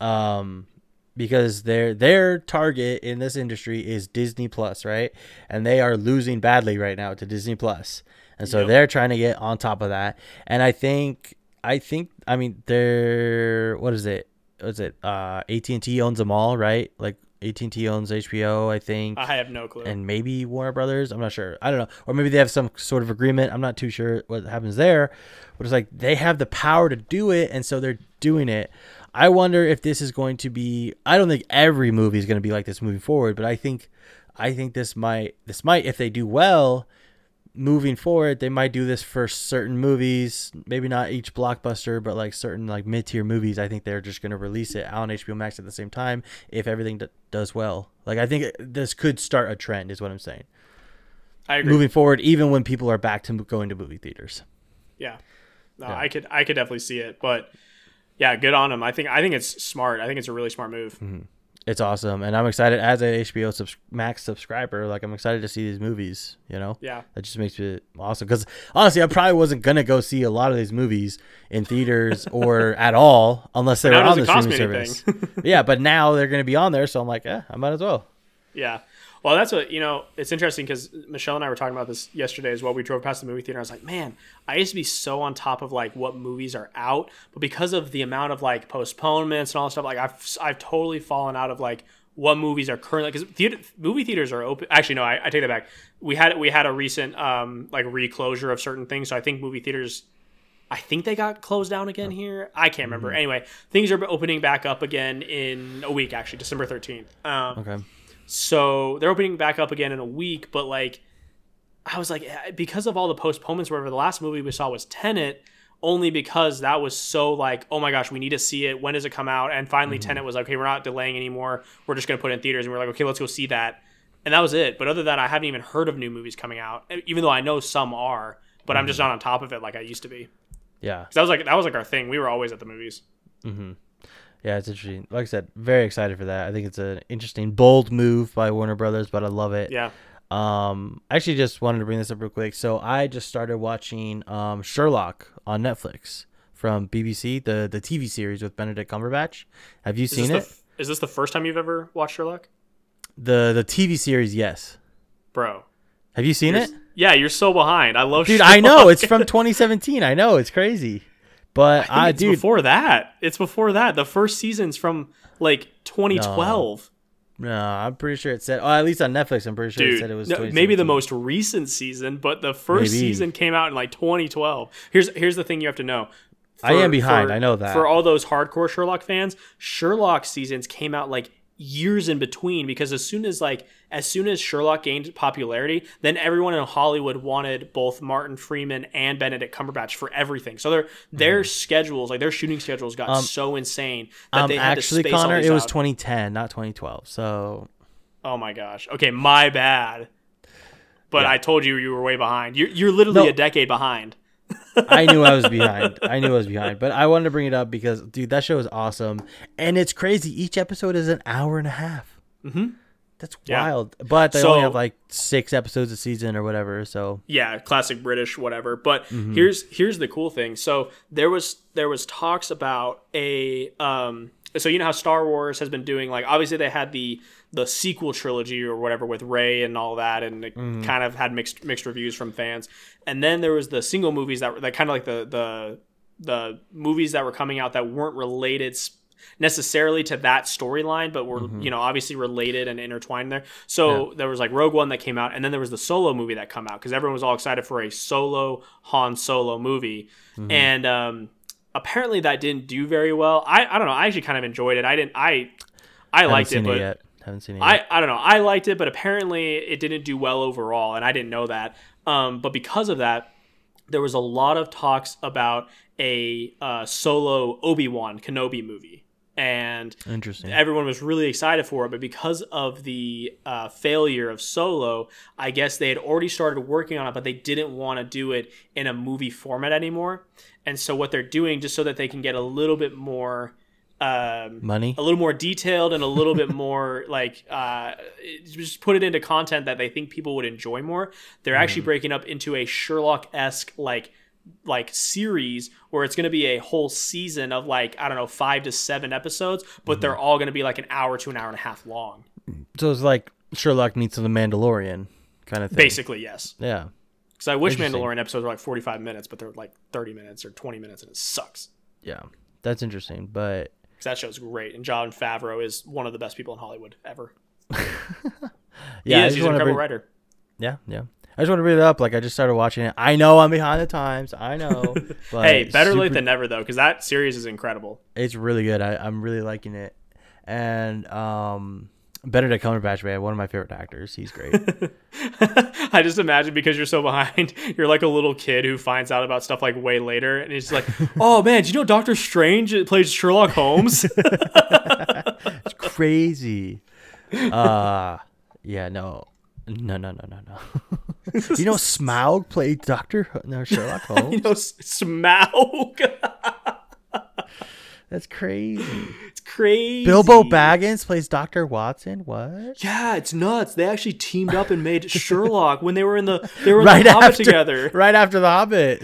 their target in this industry is Disney Plus, right? And they are losing badly right now to Disney Plus. And so they're trying to get on top of that. And I mean, they're, what is it? AT&T owns them all, right? Like AT&T owns HBO, I think. I have no clue. And maybe Warner Brothers. I'm not sure. I don't know. Or maybe they have some sort of agreement. I'm not too sure what happens there. But it's like they have the power to do it, and so they're doing it. I wonder if this is going to be. I don't think every movie is going to be like this moving forward, but I think this might, if they do well moving forward, they might do this for certain movies, maybe not each blockbuster, but like certain like mid-tier movies. I think they're just going to release it on HBO Max at the same time if everything does well. Like I think this could start a trend, is what I'm saying. I agree. Moving forward, even when people are back to going to movie theaters. Yeah. No, yeah. I could definitely see it, but yeah, good on them. I think it's smart. I think it's a really smart move. Mm-hmm. It's awesome, and I'm excited as an HBO Max subscriber. Like, I'm excited to see these movies. Yeah, that just makes it awesome. Because honestly, I probably wasn't gonna go see a lot of these movies in theaters or at all unless they were on the streaming service. Yeah, but now they're gonna be on there, so I'm like, I might as well. Yeah. Well, that's what, it's interesting because Michelle and I were talking about this yesterday as well. We drove past the movie theater. I was like, man, I used to be so on top of like what movies are out, but because of the amount of like postponements and all that stuff, like I've totally fallen out of like what movies are currently, because movie theaters are open. Actually, no, I take that back. We had a recent like reclosure of certain things. So I think movie theaters, I think they got closed down again here. I can't remember. Anyway, things are opening back up again in a week, actually, December 13th. Okay. So they're opening back up again in a week, but like, I was like, because of all the postponements, whatever, the last movie we saw was Tenet, only because that was so like, oh my gosh, we need to see it. When does it come out? And finally Tenet was like, okay, we're not delaying anymore. We're just going to put it in theaters. And we're like, okay, let's go see that. And that was it. But other than that, I haven't even heard of new movies coming out, even though I know some are, but I'm just not on top of it like I used to be. Yeah. Because that was like our thing. We were always at the movies. Mm-hmm. Yeah, it's interesting. Like I said, very excited for that. I think it's an interesting, bold move by Warner Brothers, but I love it. Yeah. I actually just wanted to bring this up real quick. So I just started watching Sherlock on Netflix from BBC, the TV series with Benedict Cumberbatch. Have you seen it? Is this the first time you've ever watched Sherlock? The TV series, yes. Bro. Have you seen it? Yeah, you're so behind. I love Dude, Sherlock. I know. It's from 2017. I know. It's crazy. But it's before that. It's before that. The first season's from like 2012. No, I'm pretty sure it said. Oh, at least on Netflix, I'm pretty sure it said it was. Maybe the most recent season, but the first season came out in like 2012. Here's the thing you have to know. I am behind. I know that. For all those hardcore Sherlock fans, Sherlock seasons came out like years in between, because as soon as Sherlock gained popularity, then everyone in Hollywood wanted both Martin Freeman and Benedict Cumberbatch for everything. So their schedules, like their shooting schedules, got so insane that they had actually, to space Connor, all these it was out. 2010, not 2012. So, oh my gosh. Okay, my bad. But I told you were way behind. You're literally a decade behind. I knew I was behind. But I wanted to bring it up because, dude, that show is awesome. And it's crazy. Each episode is an hour and a half. Mm-hmm. That's wild. But they only have like 6 episodes a season or whatever. So yeah, classic British, whatever. But here's the cool thing. So there was talks about a so you know how Star Wars has been doing, like, obviously they had the sequel trilogy or whatever with Rey and all that, and it kind of had mixed reviews from fans. And then there was the single movies that kind of like the movies that were coming out that weren't related necessarily to that storyline, but were obviously related and intertwined there. So there was like Rogue One that came out, and then there was the Solo movie that come out, because everyone was all excited for a Solo Han Solo movie. And apparently that didn't do very well. I don't know. I actually kind of enjoyed it. I liked it, but haven't seen it yet. I don't know. I liked it, but apparently it didn't do well overall, and I didn't know that. But because of that, there was a lot of talks about a Solo Obi-Wan Kenobi movie. And interesting. Everyone was really excited for it, but because of the failure of Solo, I guess they had already started working on it, but they didn't want to do it in a movie format anymore. And so what they're doing, just so that they can get a little bit more money, a little more detailed, and a little bit more like just put it into content that they think people would enjoy more, they're actually breaking up into a Sherlock-esque like series where it's going to be a whole season of like, I don't know, 5 to 7 episodes, but they're all going to be like an hour to an hour and a half long. So it's like Sherlock meets The Mandalorian kind of thing. Basically, yes. Yeah. Because I wish Mandalorian episodes were like 45 minutes, but they're like 30 minutes or 20 minutes, and it sucks. Yeah, that's interesting, but because that show's great, and Jon Favreau is one of the best people in Hollywood ever. Yeah, he's an incredible writer. Yeah. I just want to bring it up. Like, I just started watching it. I know I'm behind the times. I know. But hey, better late than never, though, because that series is incredible. It's really good. I'm really liking it. And Benedict Cumberbatch, man, one of my favorite actors. He's great. I just imagine, because you're so behind, you're like a little kid who finds out about stuff like way later, and he's like, oh, man, do you know Doctor Strange plays Sherlock Holmes? It's crazy. Yeah, no. You know, Smaug played Sherlock Holmes. You know, Smaug. That's crazy. It's crazy. Bilbo Baggins plays Dr. Watson. What? Yeah, it's nuts. They actually teamed up and made Sherlock when they were in the Hobbit together. Right after the Hobbit.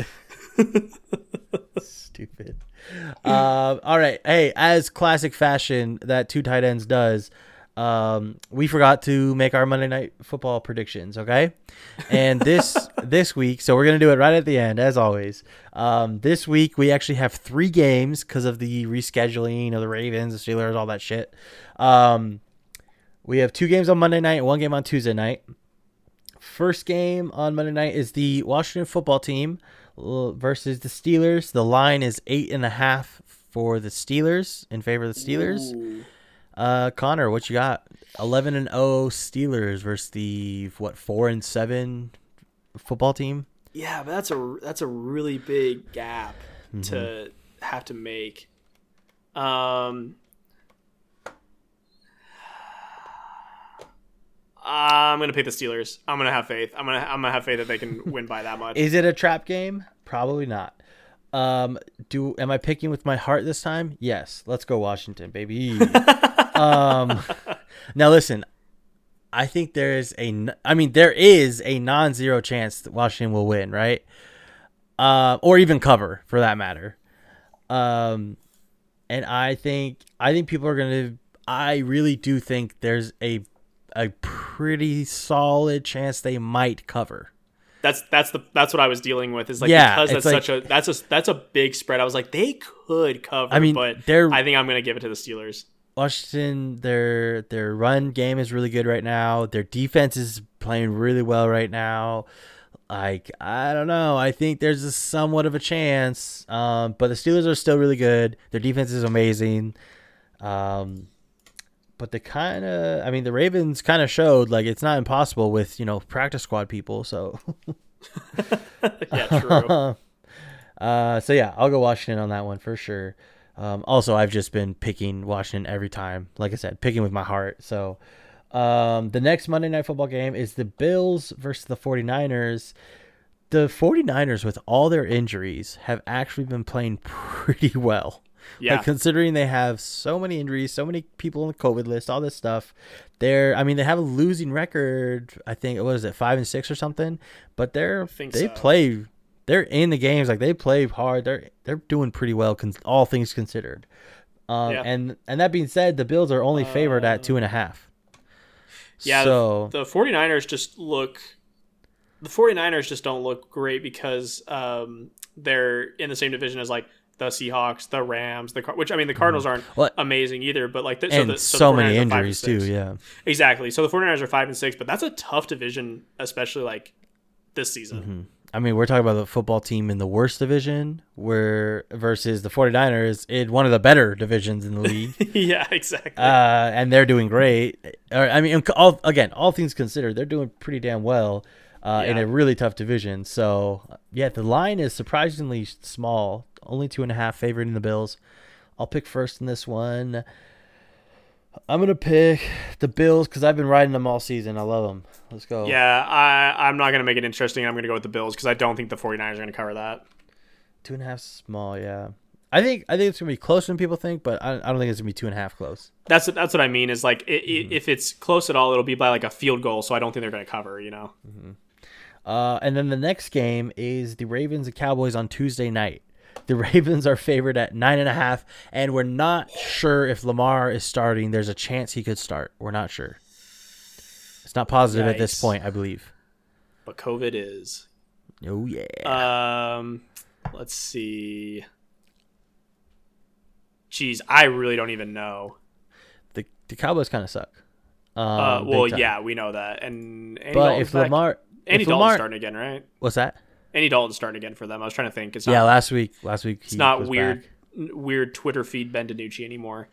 Stupid. All right. Hey, as classic fashion that Two Tight Ends does, we forgot to make our Monday Night Football predictions, okay? And this week, so we're gonna do it right at the end, as always. This week we actually have 3 games because of the rescheduling of the Ravens, the Steelers, all that shit. We have 2 games on Monday night and 1 game on Tuesday night. First game on Monday night is the Washington football team versus the Steelers. The line is 8.5 for the Steelers, in favor of the Steelers. Ooh. Connor, what you got? 11-0 Steelers versus the 4-7 football team. Yeah, but that's a really big gap to have to make. I'm gonna pick the Steelers. I'm gonna have faith. I'm gonna have faith that they can win by that much. Is it a trap game? Probably not. Am I picking with my heart this time? Yes. Let's go Washington, baby. Now listen, I think there is a non-zero chance that Washington will win, right? Or even cover for that matter. And I think people are I really do think there's a pretty solid chance they might cover. That's what I was dealing with. Is like, yeah, because that's a big spread. I was like, they could cover. I mean, but I think I'm gonna give it to the Steelers. Washington, their run game is really good right now. Their defense is playing really well right now. Like, I don't know. I think there's somewhat of a chance. But the Steelers are still really good. Their defense is amazing. But the Ravens kind of showed like it's not impossible with, practice squad people. So yeah, true. So yeah, I'll go Washington on that one for sure. Also, I've just been picking Washington every time. Like I said, picking with my heart. So the next Monday Night Football game is the Bills versus the 49ers. The 49ers, with all their injuries, have actually been playing pretty well. Yeah. Like, considering they have so many injuries, so many people on the COVID list, all this stuff. They have a losing record. I think, what is it, 5-6 or something? But play. They're in the games, like they play hard. They're doing pretty well, all things considered. And that being said, the Bills are only favored at 2.5. Yeah, so the 49ers just look. The 49ers just don't look great because they're in the same division as like the Seahawks, the Rams, the Cardinals aren't amazing either, but like so many injuries too. Yeah, exactly. So the 49ers are 5-6, but that's a tough division, especially like this season. Mm-hmm. I mean, we're talking about the football team in the worst division versus the 49ers in one of the better divisions in the league. Yeah, exactly. And they're doing great. All things considered, they're doing pretty damn well in a really tough division. So, yeah, the line is surprisingly small. Only 2.5 favored in the Bills. I'll pick first in this one. I'm going to pick the Bills because I've been riding them all season. I love them. Let's go. Yeah, I'm not going to make it interesting. I'm going to go with the Bills because I don't think the 49ers are going to cover that. 2.5 small, yeah. I think it's going to be closer than people think, but I don't think it's going to be 2.5 close. That's what I mean is like if it's close at all, it'll be by like a field goal, so I don't think they're going to cover, Mm-hmm. And then the next game is the Ravens and Cowboys on Tuesday night. The Ravens are favored at 9.5, and we're not sure if Lamar is starting. There's a chance he could start. We're not sure. It's not positive at this point, I believe. But COVID is. Oh, yeah. Let's see. Jeez, I really don't even know. The Cowboys kind of suck. Yeah, we know that. And Andy Dalton's Dalton's starting again, right? What's that? Andy Dalton's starting again for them. I was trying to think. Last week. It's not weird Twitter feed Ben DiNucci anymore.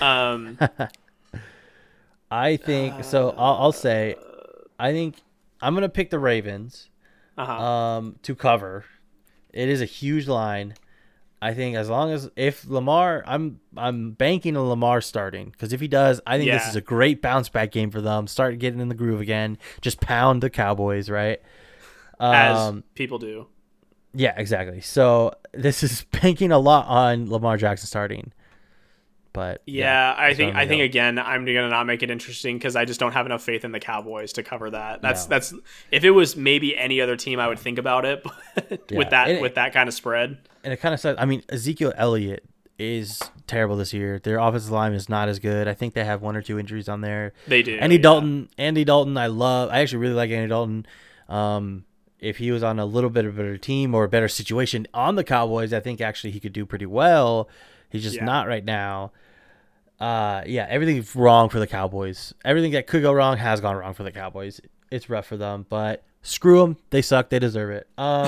I think so. I'll say, I think I'm gonna pick the Ravens. To cover. It is a huge line. I think if Lamar, I'm banking on Lamar starting because if he does, I think this is a great bounce back game for them. Start getting in the groove again. Just pound the Cowboys, right? As people do. Yeah, exactly. So this is banking a lot on Lamar Jackson starting. But I think again, I'm gonna not make it interesting because I just don't have enough faith in the Cowboys to cover that. That's if it was maybe any other team, I would think about it. But with that kind of spread, and it kind of says, I mean, Ezekiel Elliott is terrible this year. Their offensive line is not as good. I think they have 1 or 2 injuries on there. They do. Andy Dalton, I actually really like Andy Dalton. If he was on a little bit of a better team or a better situation on the Cowboys, I think actually he could do pretty well. He's just not right now. Everything's wrong for the Cowboys. Everything that could go wrong has gone wrong for the Cowboys. It's rough for them, but screw them. They suck. They deserve it.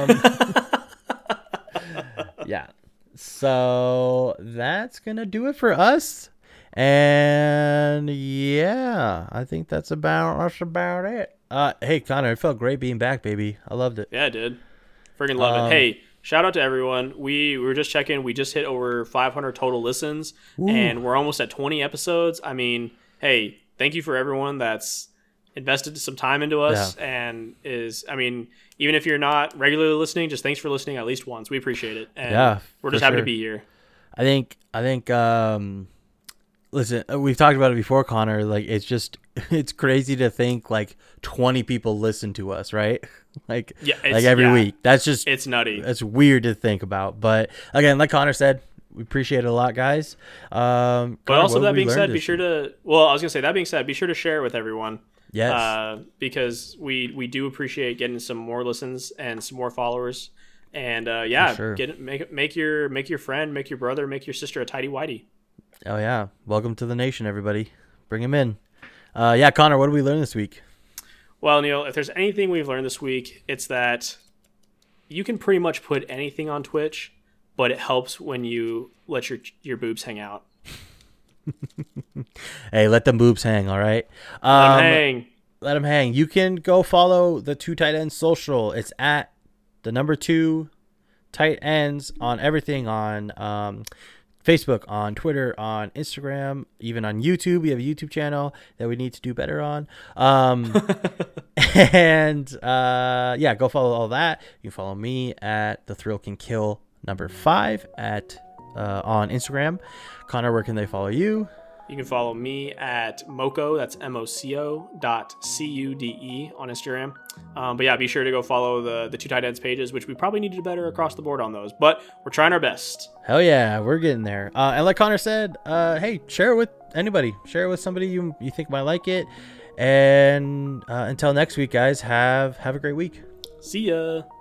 Yeah. So that's going to do it for us. And yeah, I think that's about it. Hey, Connor, it felt great being back, baby. I loved it. Yeah, I did. Freaking love it. Hey, shout out to everyone. We were just checking. We just hit over 500 total listens, and we're almost at 20 episodes. I mean, hey, thank you for everyone that's invested some time into us and even if you're not regularly listening, just thanks for listening at least once. We appreciate it. And we're just happy to be here. I think listen, we've talked about it before, Connor. Like, it's crazy to think like 20 people listen to us, right? Like every week. It's nutty. It's weird to think about. But again, like Connor said, we appreciate it a lot, guys. But Connor, also that being said, be sure to share it with everyone. Yes. Because we do appreciate getting some more listens and some more followers. And make your friend, make your brother, make your sister a tidy whitey. Oh yeah. Welcome to the nation, everybody. Bring him in. Connor, what did we learn this week? Well, Neil, if there's anything we've learned this week, it's that you can pretty much put anything on Twitch, but it helps when you let your boobs hang out. Hey, let them boobs hang, all right? Let them hang. You can go follow the Two Tight Ends social. It's at the number 2 Tight Ends on everything, on Facebook, on Twitter, on Instagram, even on YouTube. We have a YouTube channel that we need to do better on. And go follow all that. You can follow me at The Thrill Can Kill number 5 on Instagram. Connor, where can they follow you? You can follow me at Moco, that's MOCO.CUDE on Instagram. Be sure to go follow the Two Tight Ends pages, which we probably need to do better across the board on those. But we're trying our best. Hell yeah, we're getting there. And like Connor said, hey, share it with anybody. Share it with somebody you think might like it. And until next week, guys, have a great week. See ya.